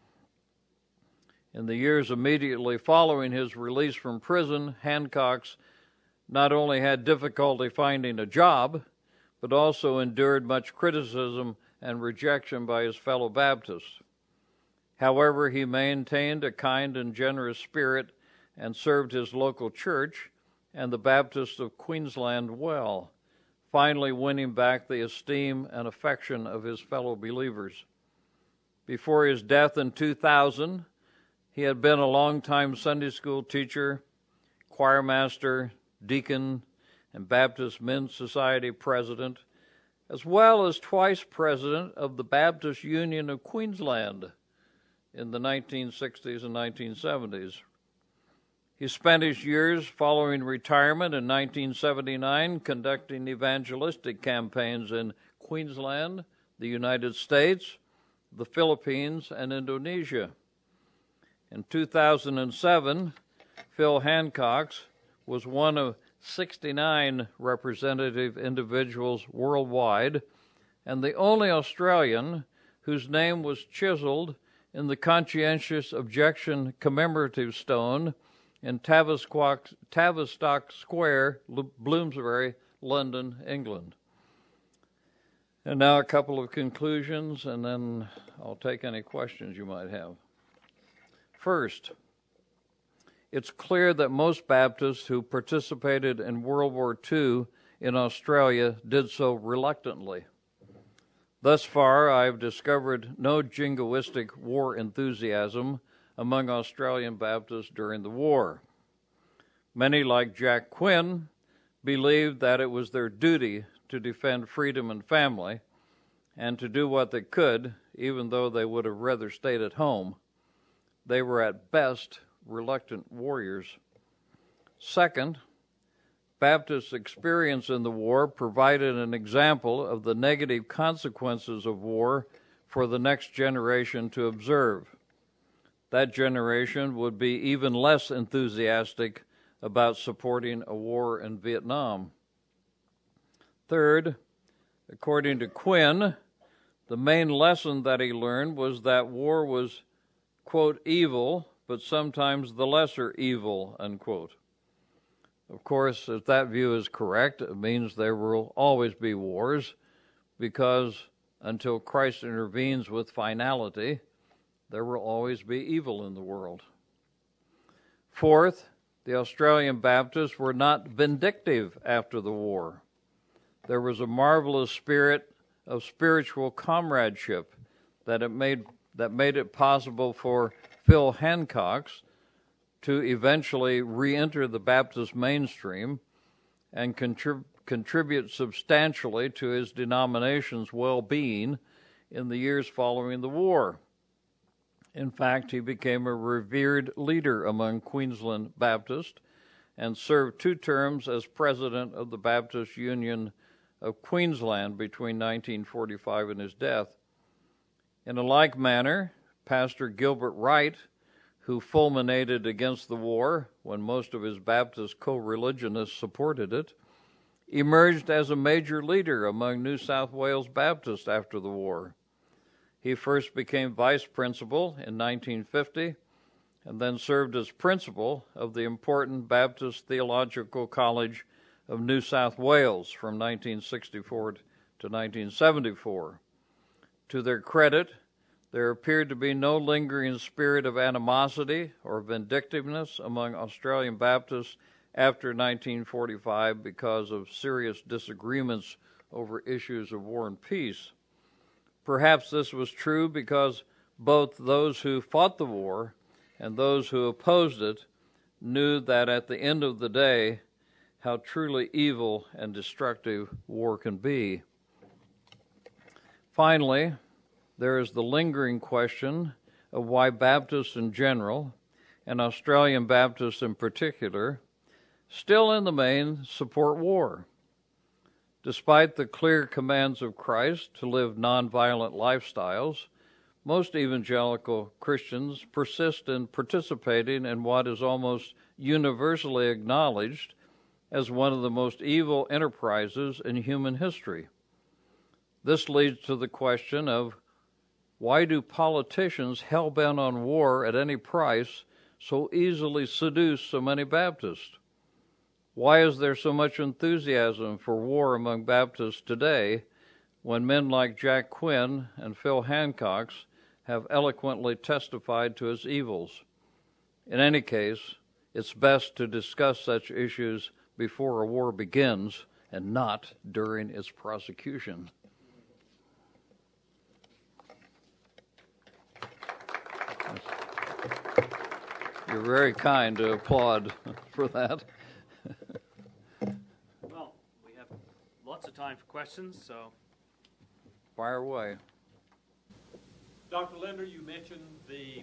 In the years immediately following his release from prison, Hancock not only had difficulty finding a job, but also endured much criticism and rejection by his fellow Baptists. However, he maintained a kind and generous spirit and served his local church and the Baptists of Queensland well, finally winning back the esteem and affection of his fellow believers. Before his death in two thousand, he had been a longtime Sunday school teacher, choir master, deacon, and Baptist Men's Society president, as well as twice president of the Baptist Union of Queensland in the nineteen sixties and nineteen seventies. He spent his years following retirement in nineteen seventy-nine conducting evangelistic campaigns in Queensland, the United States, the Philippines, and Indonesia. In two thousand seven, Phil Hancock was one of sixty-nine representative individuals worldwide and the only Australian whose name was chiseled in the Conscientious Objection commemorative stone in Tavistock, Tavistock Square, Bloomsbury, London, England. And now a couple of conclusions, and then I'll take any questions you might have. First, it's clear that most Baptists who participated in World War Two in Australia did so reluctantly. Thus far, I've discovered no jingoistic war enthusiasm among Australian Baptists during the war. Many, like Jack Quinn, believed that it was their duty to defend freedom and family and to do what they could, even though they would have rather stayed at home. They were at best reluctant warriors. Second, Baptist experience in the war provided an example of the negative consequences of war for the next generation to observe. That generation would be even less enthusiastic about supporting a war in Vietnam. Third, according to Quinn, the main lesson that he learned was that war was, quote, evil, but sometimes the lesser evil, unquote. Of course, if that view is correct, it means there will always be wars, because until Christ intervenes with finality, there will always be evil in the world. Fourth, The Australian Baptists were not vindictive after the war. There was a marvelous spirit of spiritual comradeship that it made that made it possible for Phil Hancox to eventually re-enter the Baptist mainstream and contrib- contribute substantially to his denomination's well-being in the years following the war. In fact, he became a revered leader among Queensland Baptists and served two terms as president of the Baptist Union of Queensland between nineteen forty-five and his death. In a like manner, Pastor Gilbert Wright, who fulminated against the war when most of his Baptist co-religionists supported it, emerged as a major leader among New South Wales Baptists after the war. He first became vice principal in nineteen fifty and then served as principal of the important Baptist Theological College of New South Wales from nineteen sixty-four to nineteen seventy-four. To their credit, there appeared to be no lingering spirit of animosity or vindictiveness among Australian Baptists after nineteen forty-five because of serious disagreements over issues of war and peace. Perhaps this was true because both those who fought the war and those who opposed it knew that at the end of the day, how truly evil and destructive war can be. Finally, there is the lingering question of why Baptists in general, and Australian Baptists in particular, still in the main support war. Despite the clear commands of Christ to live nonviolent lifestyles, most evangelical Christians persist in participating in what is almost universally acknowledged as one of the most evil enterprises in human history. This leads to the question of why do politicians hell-bent on war at any price so easily seduce so many Baptists? Why is there so much enthusiasm for war among Baptists today when men like Jack Quinn and Phil Hancox have eloquently testified to its evils? In any case, it's best to discuss such issues before a war begins and not during its prosecution. You're very kind to applaud for that. Well, we have lots of time for questions, so fire away. Doctor Linder, you mentioned the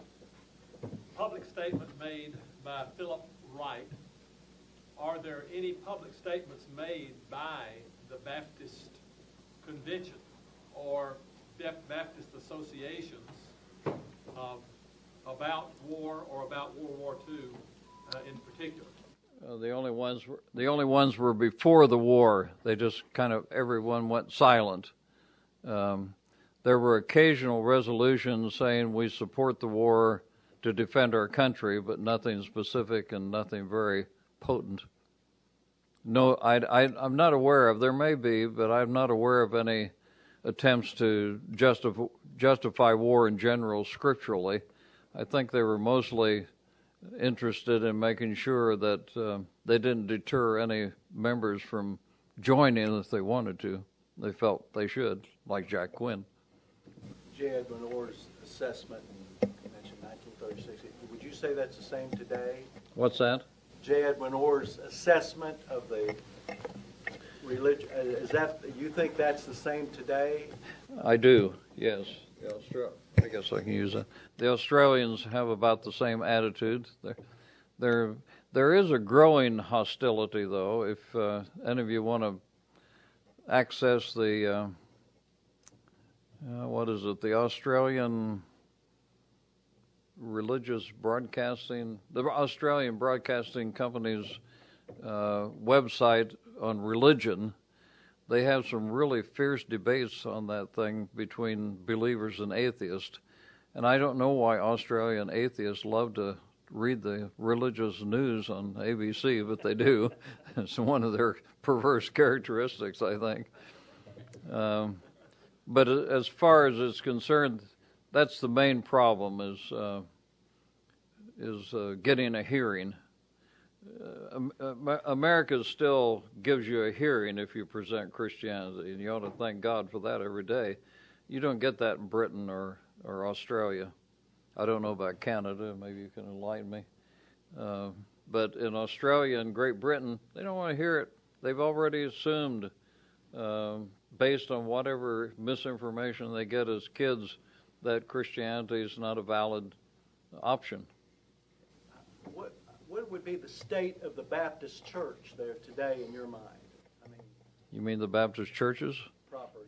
public statement made by Philip Wright. Are there any public statements made by the Baptist Convention or Baptist associations uh, about war or about World War Two uh, in particular? Uh, the only ones were, the only ones were before the war. They just kind of everyone went silent. Um, there were occasional resolutions saying we support the war to defend our country, but nothing specific and nothing very potent. No, I, I, I'm not aware of. There may be, but I'm not aware of any attempts to justify justify war in general scripturally. I think they were mostly interested in making sure that uh, they didn't deter any members from joining if they wanted to. They felt they should, like Jack Quinn. J. Edwin Orr's assessment, you mentioned nineteen thirty-six. Would you say that's the same today? What's that? J. Edwin Orr's assessment of the religion, is that, you think that's the same today? I do, yes. The Austra- I guess I can use that. The Australians have about the same attitude. There, there, there is a growing hostility, though. If uh, any of you want to access the, uh, uh, what is it, the Australian Religious Broadcasting, the Australian Broadcasting Company's uh, website on religion, they have some really fierce debates on that thing between believers and atheists. And I don't know why Australian atheists love to read the religious news on A B C, but they do. It's one of their perverse characteristics, I think. Um, but as far as it's concerned, that's the main problem is uh, is uh, getting a hearing. um, America still gives you a hearing if you present Christianity, and you ought to thank God for that every day. You don't get that in Britain or, or Australia. I don't know about Canada. Maybe you can enlighten me. Uh, but in Australia and Great Britain, they don't want to hear it. They've already assumed, uh, based on whatever misinformation they get as kids, that Christianity is not a valid option. What what would be the state of the Baptist church there today in your mind? I mean, you mean the Baptist churches? Proper,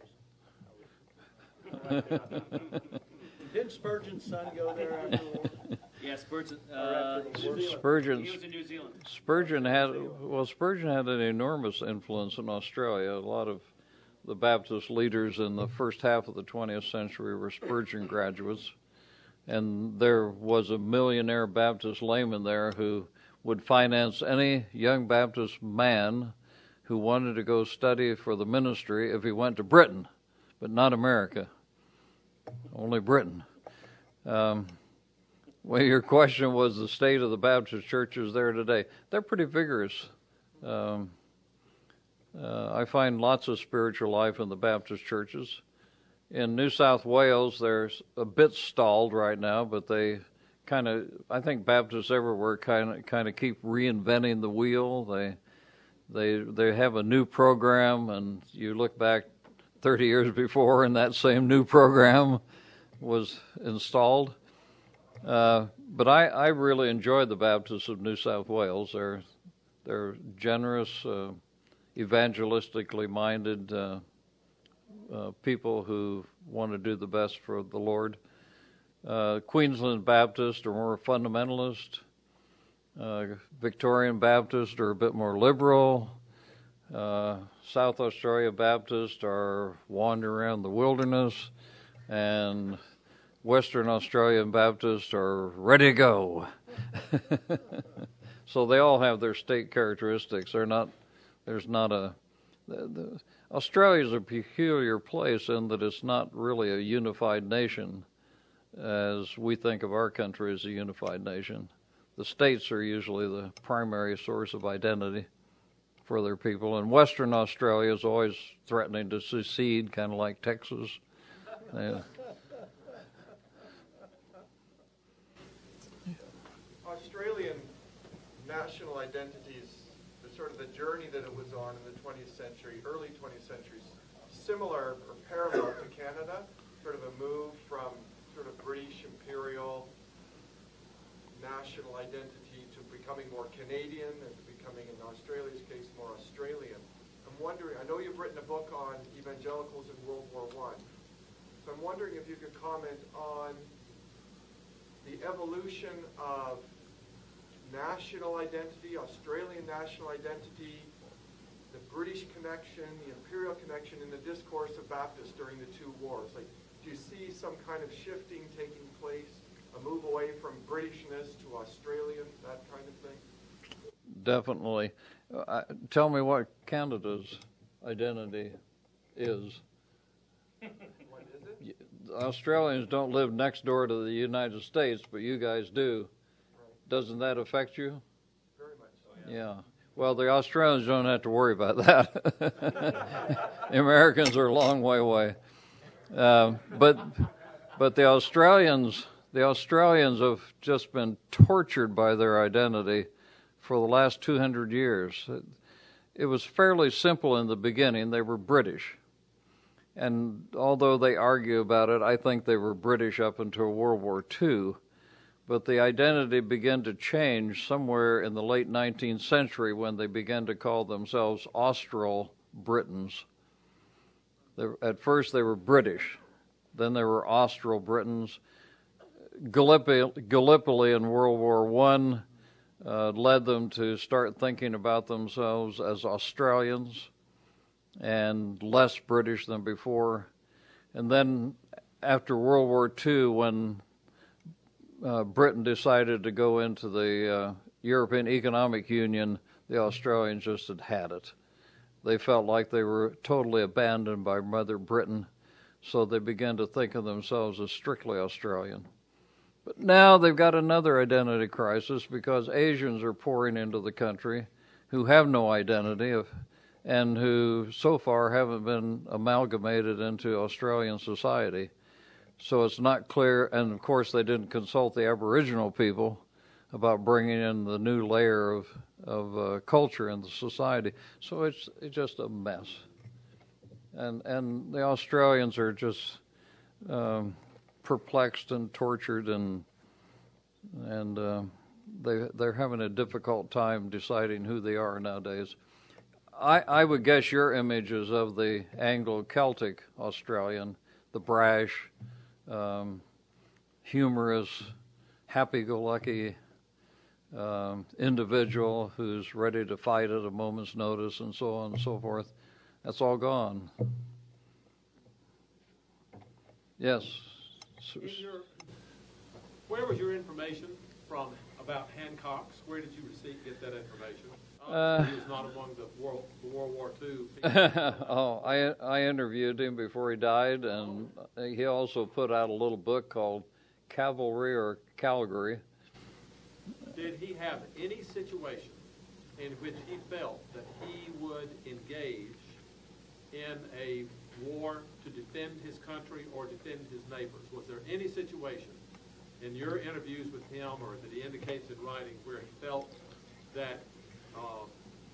yeah. Didn't Spurgeon's son go there after the war? Yeah, Spurgeon. Uh, Spurgeon's, he was in New Zealand. Spurgeon had well, Spurgeon had an enormous influence in Australia. A lot of the Baptist leaders in the first half of the twentieth century were Spurgeon graduates. And there was a millionaire Baptist layman there who would finance any young Baptist man who wanted to go study for the ministry if he went to Britain, but not America, only Britain. Um, well, your question was the state of the Baptist churches there today. They're pretty vigorous. Um, uh, I find lots of spiritual life in the Baptist churches. In New South Wales, they're a bit stalled right now, but they kind of, I think Baptists everywhere kind of kind of keep reinventing the wheel. They they they have a new program, and you look back thirty years before, and that same new program was installed. Uh, but I, I really enjoy the Baptists of New South Wales. They're they're generous, uh, evangelistically minded. Uh, Uh, people who want to do the best for the Lord. Uh, Queensland Baptist are more fundamentalist. Uh, Victorian Baptist are a bit more liberal. Uh, South Australia Baptist are wandering around the wilderness. And Western Australian Baptists are ready to go. So they all have their state characteristics. They're not, there's not a... The, the, Australia is a peculiar place in that it's not really a unified nation as we think of our country as a unified nation. The states are usually the primary source of identity for their people, and Western Australia is always threatening to secede, kind of like Texas. Yeah. Australian national identities, the sort of the journey that it was on in the twentieth century, early twentieth century, similar or parallel to Canada, sort of a move from sort of British imperial national identity to becoming more Canadian and to becoming, in Australia's case, more Australian. I'm wondering, I know you've written a book on evangelicals in World War One, so I'm wondering if you could comment on the evolution of national identity, Australian national identity, the British connection, the imperial connection in the discourse of Baptists during the two wars. Like, do you see some kind of shifting taking place, a move away from Britishness to Australian, that kind of thing? Definitely. Uh, tell me what Canada's identity is. What is it? Australians don't live next door to the United States, but you guys do. Right. Doesn't that affect you? Very much so. Yeah. Yeah. Well, the Australians don't have to worry about that. The Americans are a long way away. Uh, but but the Australians the Australians have just been tortured by their identity for the last two hundred years. It, it was fairly simple in the beginning. They were British. And although they argue about it, I think they were British up until World War Two. But the identity began to change somewhere in the late nineteenth century when they began to call themselves Austral Britons. They, at first they were British, then they were Austral Britons. Gallipoli, Gallipoli in World War One uh, led them to start thinking about themselves as Australians and less British than before. And then after World War Two, when Uh, Britain decided to go into the uh, European Economic Union, the Australians just had had it. They felt like they were totally abandoned by Mother Britain, so they began to think of themselves as strictly Australian. But now they've got another identity crisis because Asians are pouring into the country who have no identity of, and who so far haven't been amalgamated into Australian society. So it's not clear, and of course they didn't consult the Aboriginal people about bringing in the new layer of, of uh, culture in the society. So it's, it's just a mess. And, and the Australians are just um, perplexed and tortured, and and uh, they they're having a difficult time deciding who they are nowadays. I, I would guess your image is of the Anglo-Celtic Australian, the brash, um, humorous, happy-go-lucky um, individual who's ready to fight at a moment's notice, and so on and so forth. That's all gone. Yes. In your, where was your information from about Hancock's? Where did you receive get that information? Uh, he was not among the World, the World War Two people. oh, I I interviewed him before he died, and he also put out a little book called Cavalry or Calgary. Did he have any situation in which he felt that he would engage in a war to defend his country or defend his neighbors? Was there any situation in your interviews with him, or that he indicates in writing, where he felt that uh,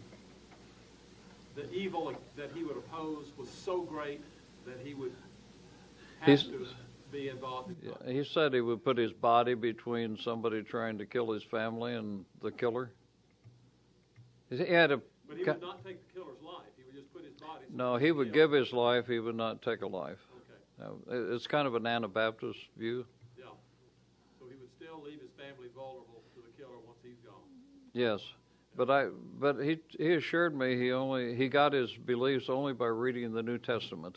the evil that he would oppose was so great that he would have He's, to be involved in conflict? Yeah, he said he would put his body between somebody trying to kill his family and the killer. He had a But he would not take the killer's life. He would just put his body. No, he would give his life. He would not take a life. Okay. Now, it's kind of an Anabaptist view. Yeah. So he would still leave his family vulnerable to the killer once he's gone. Yes, but I but he he assured me he only he got his beliefs only by reading the New Testament.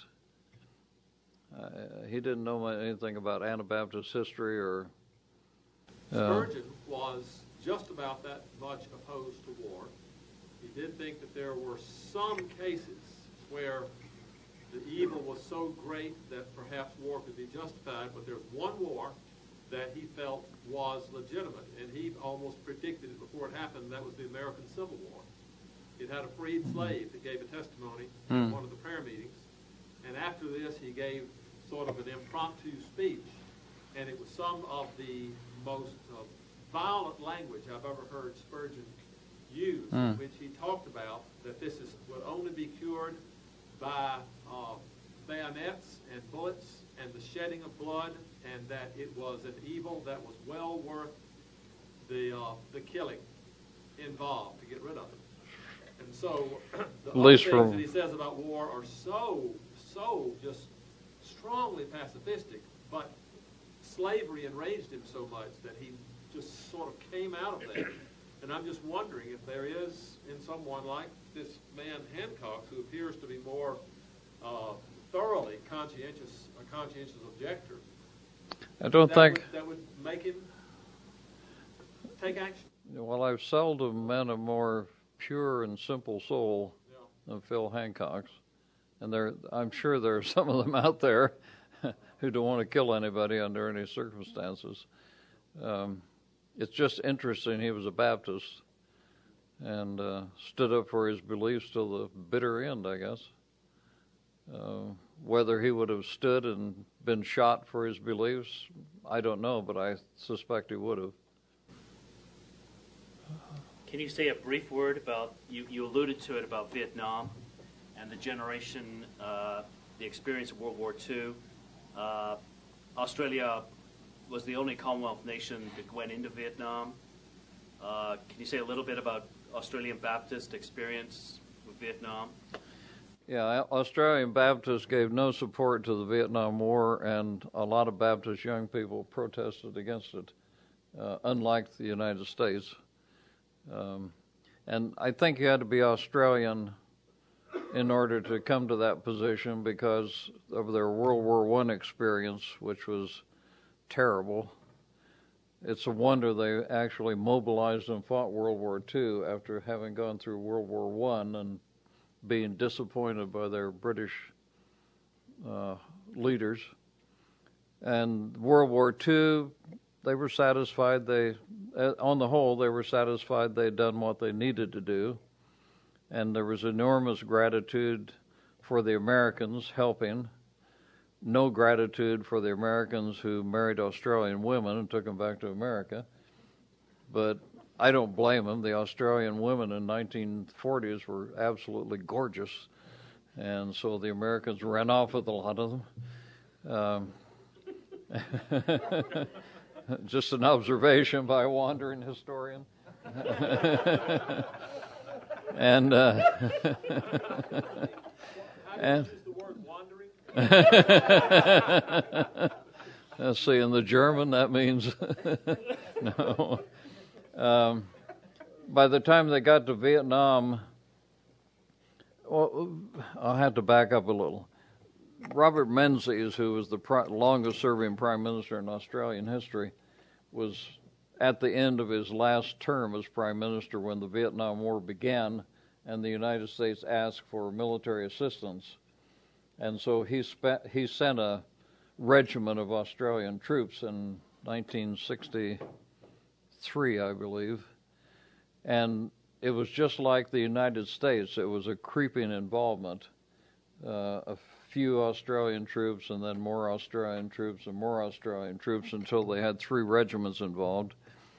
Uh, he didn't know anything about Anabaptist history or. Uh, Spurgeon was just about that much opposed to war. He did think that there were some cases where the evil was so great that perhaps war could be justified, but there's one war that he felt was legitimate, and he almost predicted it before it happened. That was the American Civil War. It had a freed slave that gave a testimony Hmm. at one of the prayer meetings, and after this he gave sort of an impromptu speech, and it was some of the most uh, violent language I've ever heard Spurgeon use, Hmm. in which he talked about that this is would only be cured by uh, bayonets and bullets and the shedding of blood, and that it was an evil that was well worth the uh, the killing involved to get rid of it. And so the At other least things from- that he says about war are so, so just strongly pacifistic, but slavery enraged him so much that he just sort of came out of that. And I'm just wondering if there is in someone like this man Hancock, who appears to be more uh, thoroughly conscientious, a conscientious objector, I don't that think. would, that would make him take action. Well, I've seldom met a more pure and simple soul Yeah. than Phil Hancock's, and there, I'm sure there are some of them out there who don't want to kill anybody under any circumstances. Um, it's just interesting. He was a Baptist and uh, stood up for his beliefs till the bitter end, I guess. Uh, whether he would have stood and been shot for his beliefs, I don't know, but I suspect he would have. Can you say a brief word about, you, you alluded to it, about Vietnam and the generation, uh, the experience of World War Two. Uh, Australia was the only Commonwealth nation that went into Vietnam. Uh, can you say a little bit about Australian Baptist experience with Vietnam? Yeah, Australian Baptists gave no support to the Vietnam War, and a lot of Baptist young people protested against it, uh, unlike the United States. Um, and I think you had to be Australian in order to come to that position because of their World War One experience, which was terrible. It's a wonder they actually mobilized and fought World War Two after having gone through World War One and being disappointed by their British uh, leaders. And World War Two, they were satisfied. They, uh, on the whole, they were satisfied they'd done what they needed to do, and there was enormous gratitude for the Americans helping. No gratitude for the Americans who married Australian women and took them back to America. But I don't blame them. The Australian women in the nineteen forties were absolutely gorgeous, and so the Americans ran off with a lot of them. Um, just an observation by a wandering historian. and uh, and let's see, in the German that means no. Um, by the time they got to Vietnam, well, I'll have to back up a little. Robert Menzies, who was the pri- longest-serving prime minister in Australian history, was at the end of his last term as prime minister when the Vietnam War began, and the United States asked for military assistance. And so he spent, he sent a regiment of Australian troops in nineteen sixty-three, I believe, and it was just like the United States. It was a creeping involvement. Uh, a few Australian troops, and then more Australian troops, and more Australian troops until they had three regiments involved,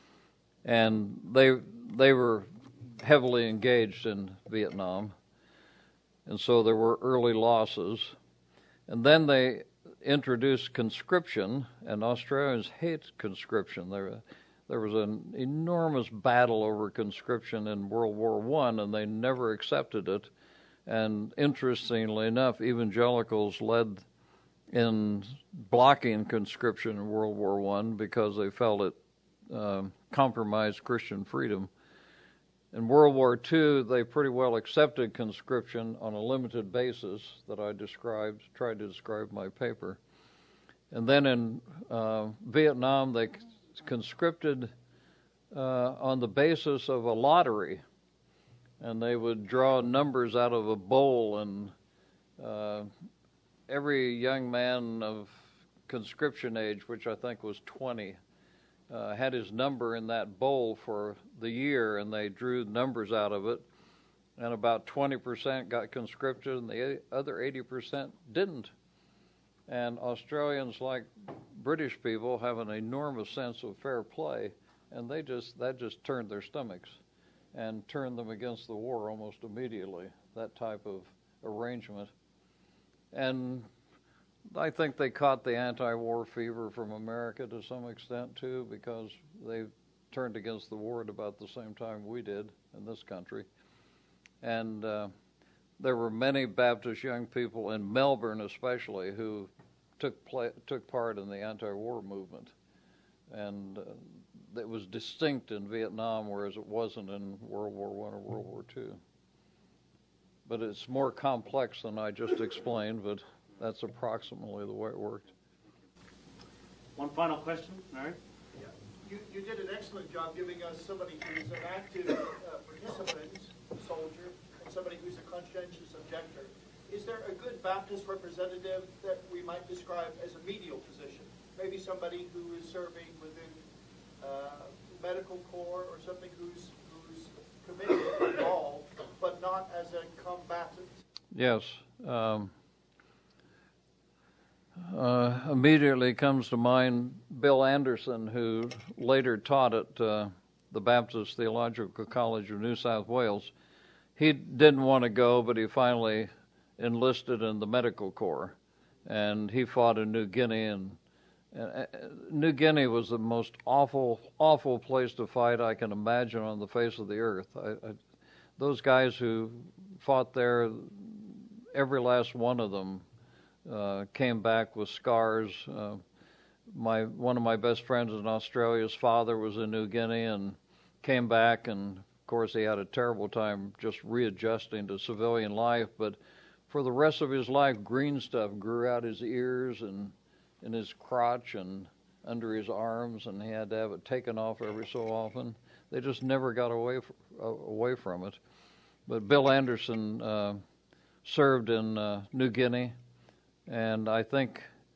and they they were heavily engaged in Vietnam, and so there were early losses. And then they introduced conscription, and Australians hate conscription. There, there was an enormous battle over conscription in World War One, and they never accepted it. And interestingly enough, evangelicals led in blocking conscription in World War One because they felt it uh, compromised Christian freedom. In World War Two, they pretty well accepted conscription on a limited basis that I described, tried to describe in my paper. And then in uh, Vietnam, they conscripted uh, on the basis of a lottery. And they would draw numbers out of a bowl, and uh, every young man of conscription age, which I think was twenty, uh, had his number in that bowl for the year, and they drew numbers out of it, and about twenty percent got conscripted, and the other eighty percent didn't. And Australians, like British people, have an enormous sense of fair play, and they just that just turned their stomachs and turned them against the war almost immediately, that type of arrangement. And I think they caught the anti-war fever from America to some extent, too, because they turned against the war at about the same time we did in this country. And uh, there were many Baptist young people in Melbourne especially who took play, took part in the anti-war movement. And uh, it was distinct in Vietnam, whereas it wasn't in World War One or World War Two. But it's more complex than I just explained, but that's approximately the way it worked. One final question, Mary? Yeah. You, you did an excellent job giving us somebody who's an active uh, participant, soldier, and somebody who's a conscientious objector. Is there a good Baptist representative that we might describe as a medial position? Maybe somebody who is serving within uh, medical corps or something who's who's committed, involved, but not as a combatant? Yes. Um, uh, immediately comes to mind Bill Anderson, who later taught at uh, the Baptist Theological College of New South Wales. He didn't want to go, but he finally enlisted in the medical corps, and he fought in New Guinea. And, and uh, New Guinea was the most awful, awful place to fight I can imagine on the face of the earth. I, I, those guys who fought there, every last one of them uh, came back with scars. Uh, my one of my best friends in Australia's father was in New Guinea and came back, and of course he had a terrible time just readjusting to civilian life. But for the rest of his life, green stuff grew out his ears and in his crotch and under his arms, and he had to have it taken off every so often. They just never got away f- away from it. But Bill Anderson uh, served in uh, New Guinea, and I think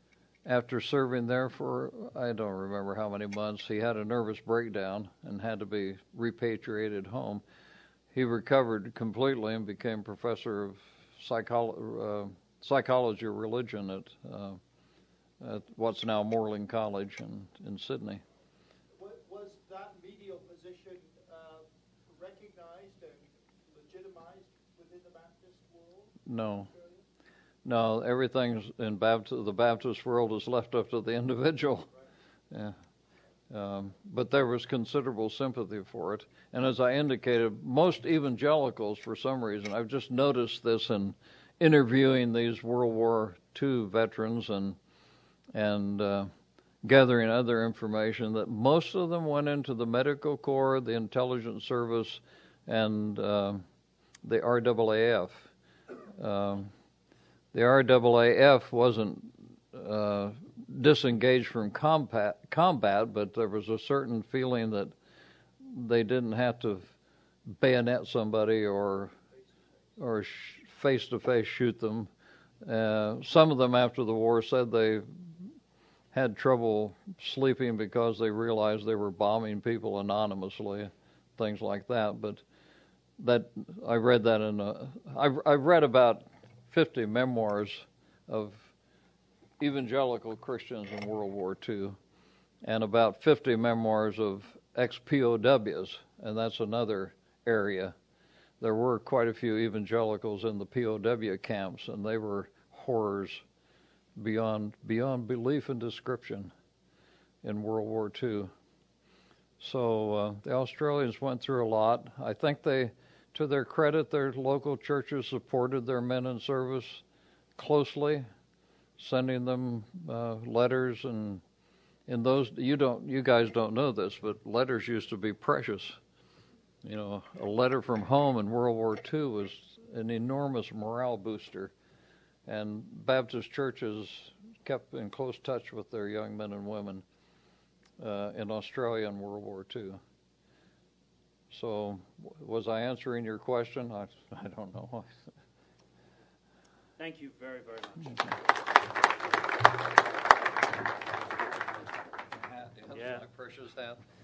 after serving there for, I don't remember how many months, he had a nervous breakdown and had to be repatriated home. He recovered completely and became professor of psycholo- uh, psychology of religion at, uh, at what's now Moreland College in, in Sydney. Was that medial position uh, recognized and legitimized within the Baptist world? No. No, everything in Baptist, the Baptist world is left up to the individual. Yeah. Um, but there was considerable sympathy for it. And as I indicated, most evangelicals, for some reason, I've just noticed this in interviewing these World War Two veterans and and uh, gathering other information, that most of them went into the medical corps, the intelligence service, and uh, the R A A F. Um, the R A A F wasn't uh, disengaged from combat, combat, but there was a certain feeling that they didn't have to bayonet somebody or or sh- face-to-face shoot them. Uh, some of them after the war said they had trouble sleeping because they realized they were bombing people anonymously, things like that. But that I read that in a, I, I read about fifty memoirs of evangelical Christians in World War Two, and about fifty memoirs of ex-P O Ws, and that's another area. There were quite a few evangelicals in the P O W camps, and they were horrors beyond beyond belief and description in World War Two. So uh, the Australians went through a lot. I think they, to their credit, their local churches supported their men in service closely, sending them uh, letters. And in those, you don't, you guys don't know this, but letters used to be precious. You know, a letter from home in World War Two was an enormous morale booster. And Baptist churches kept in close touch with their young men and women uh, in Australia in World War Two. So, was I answering your question? I, I don't know. Thank you very, very much. Hat, yes, Yeah. my precious hat.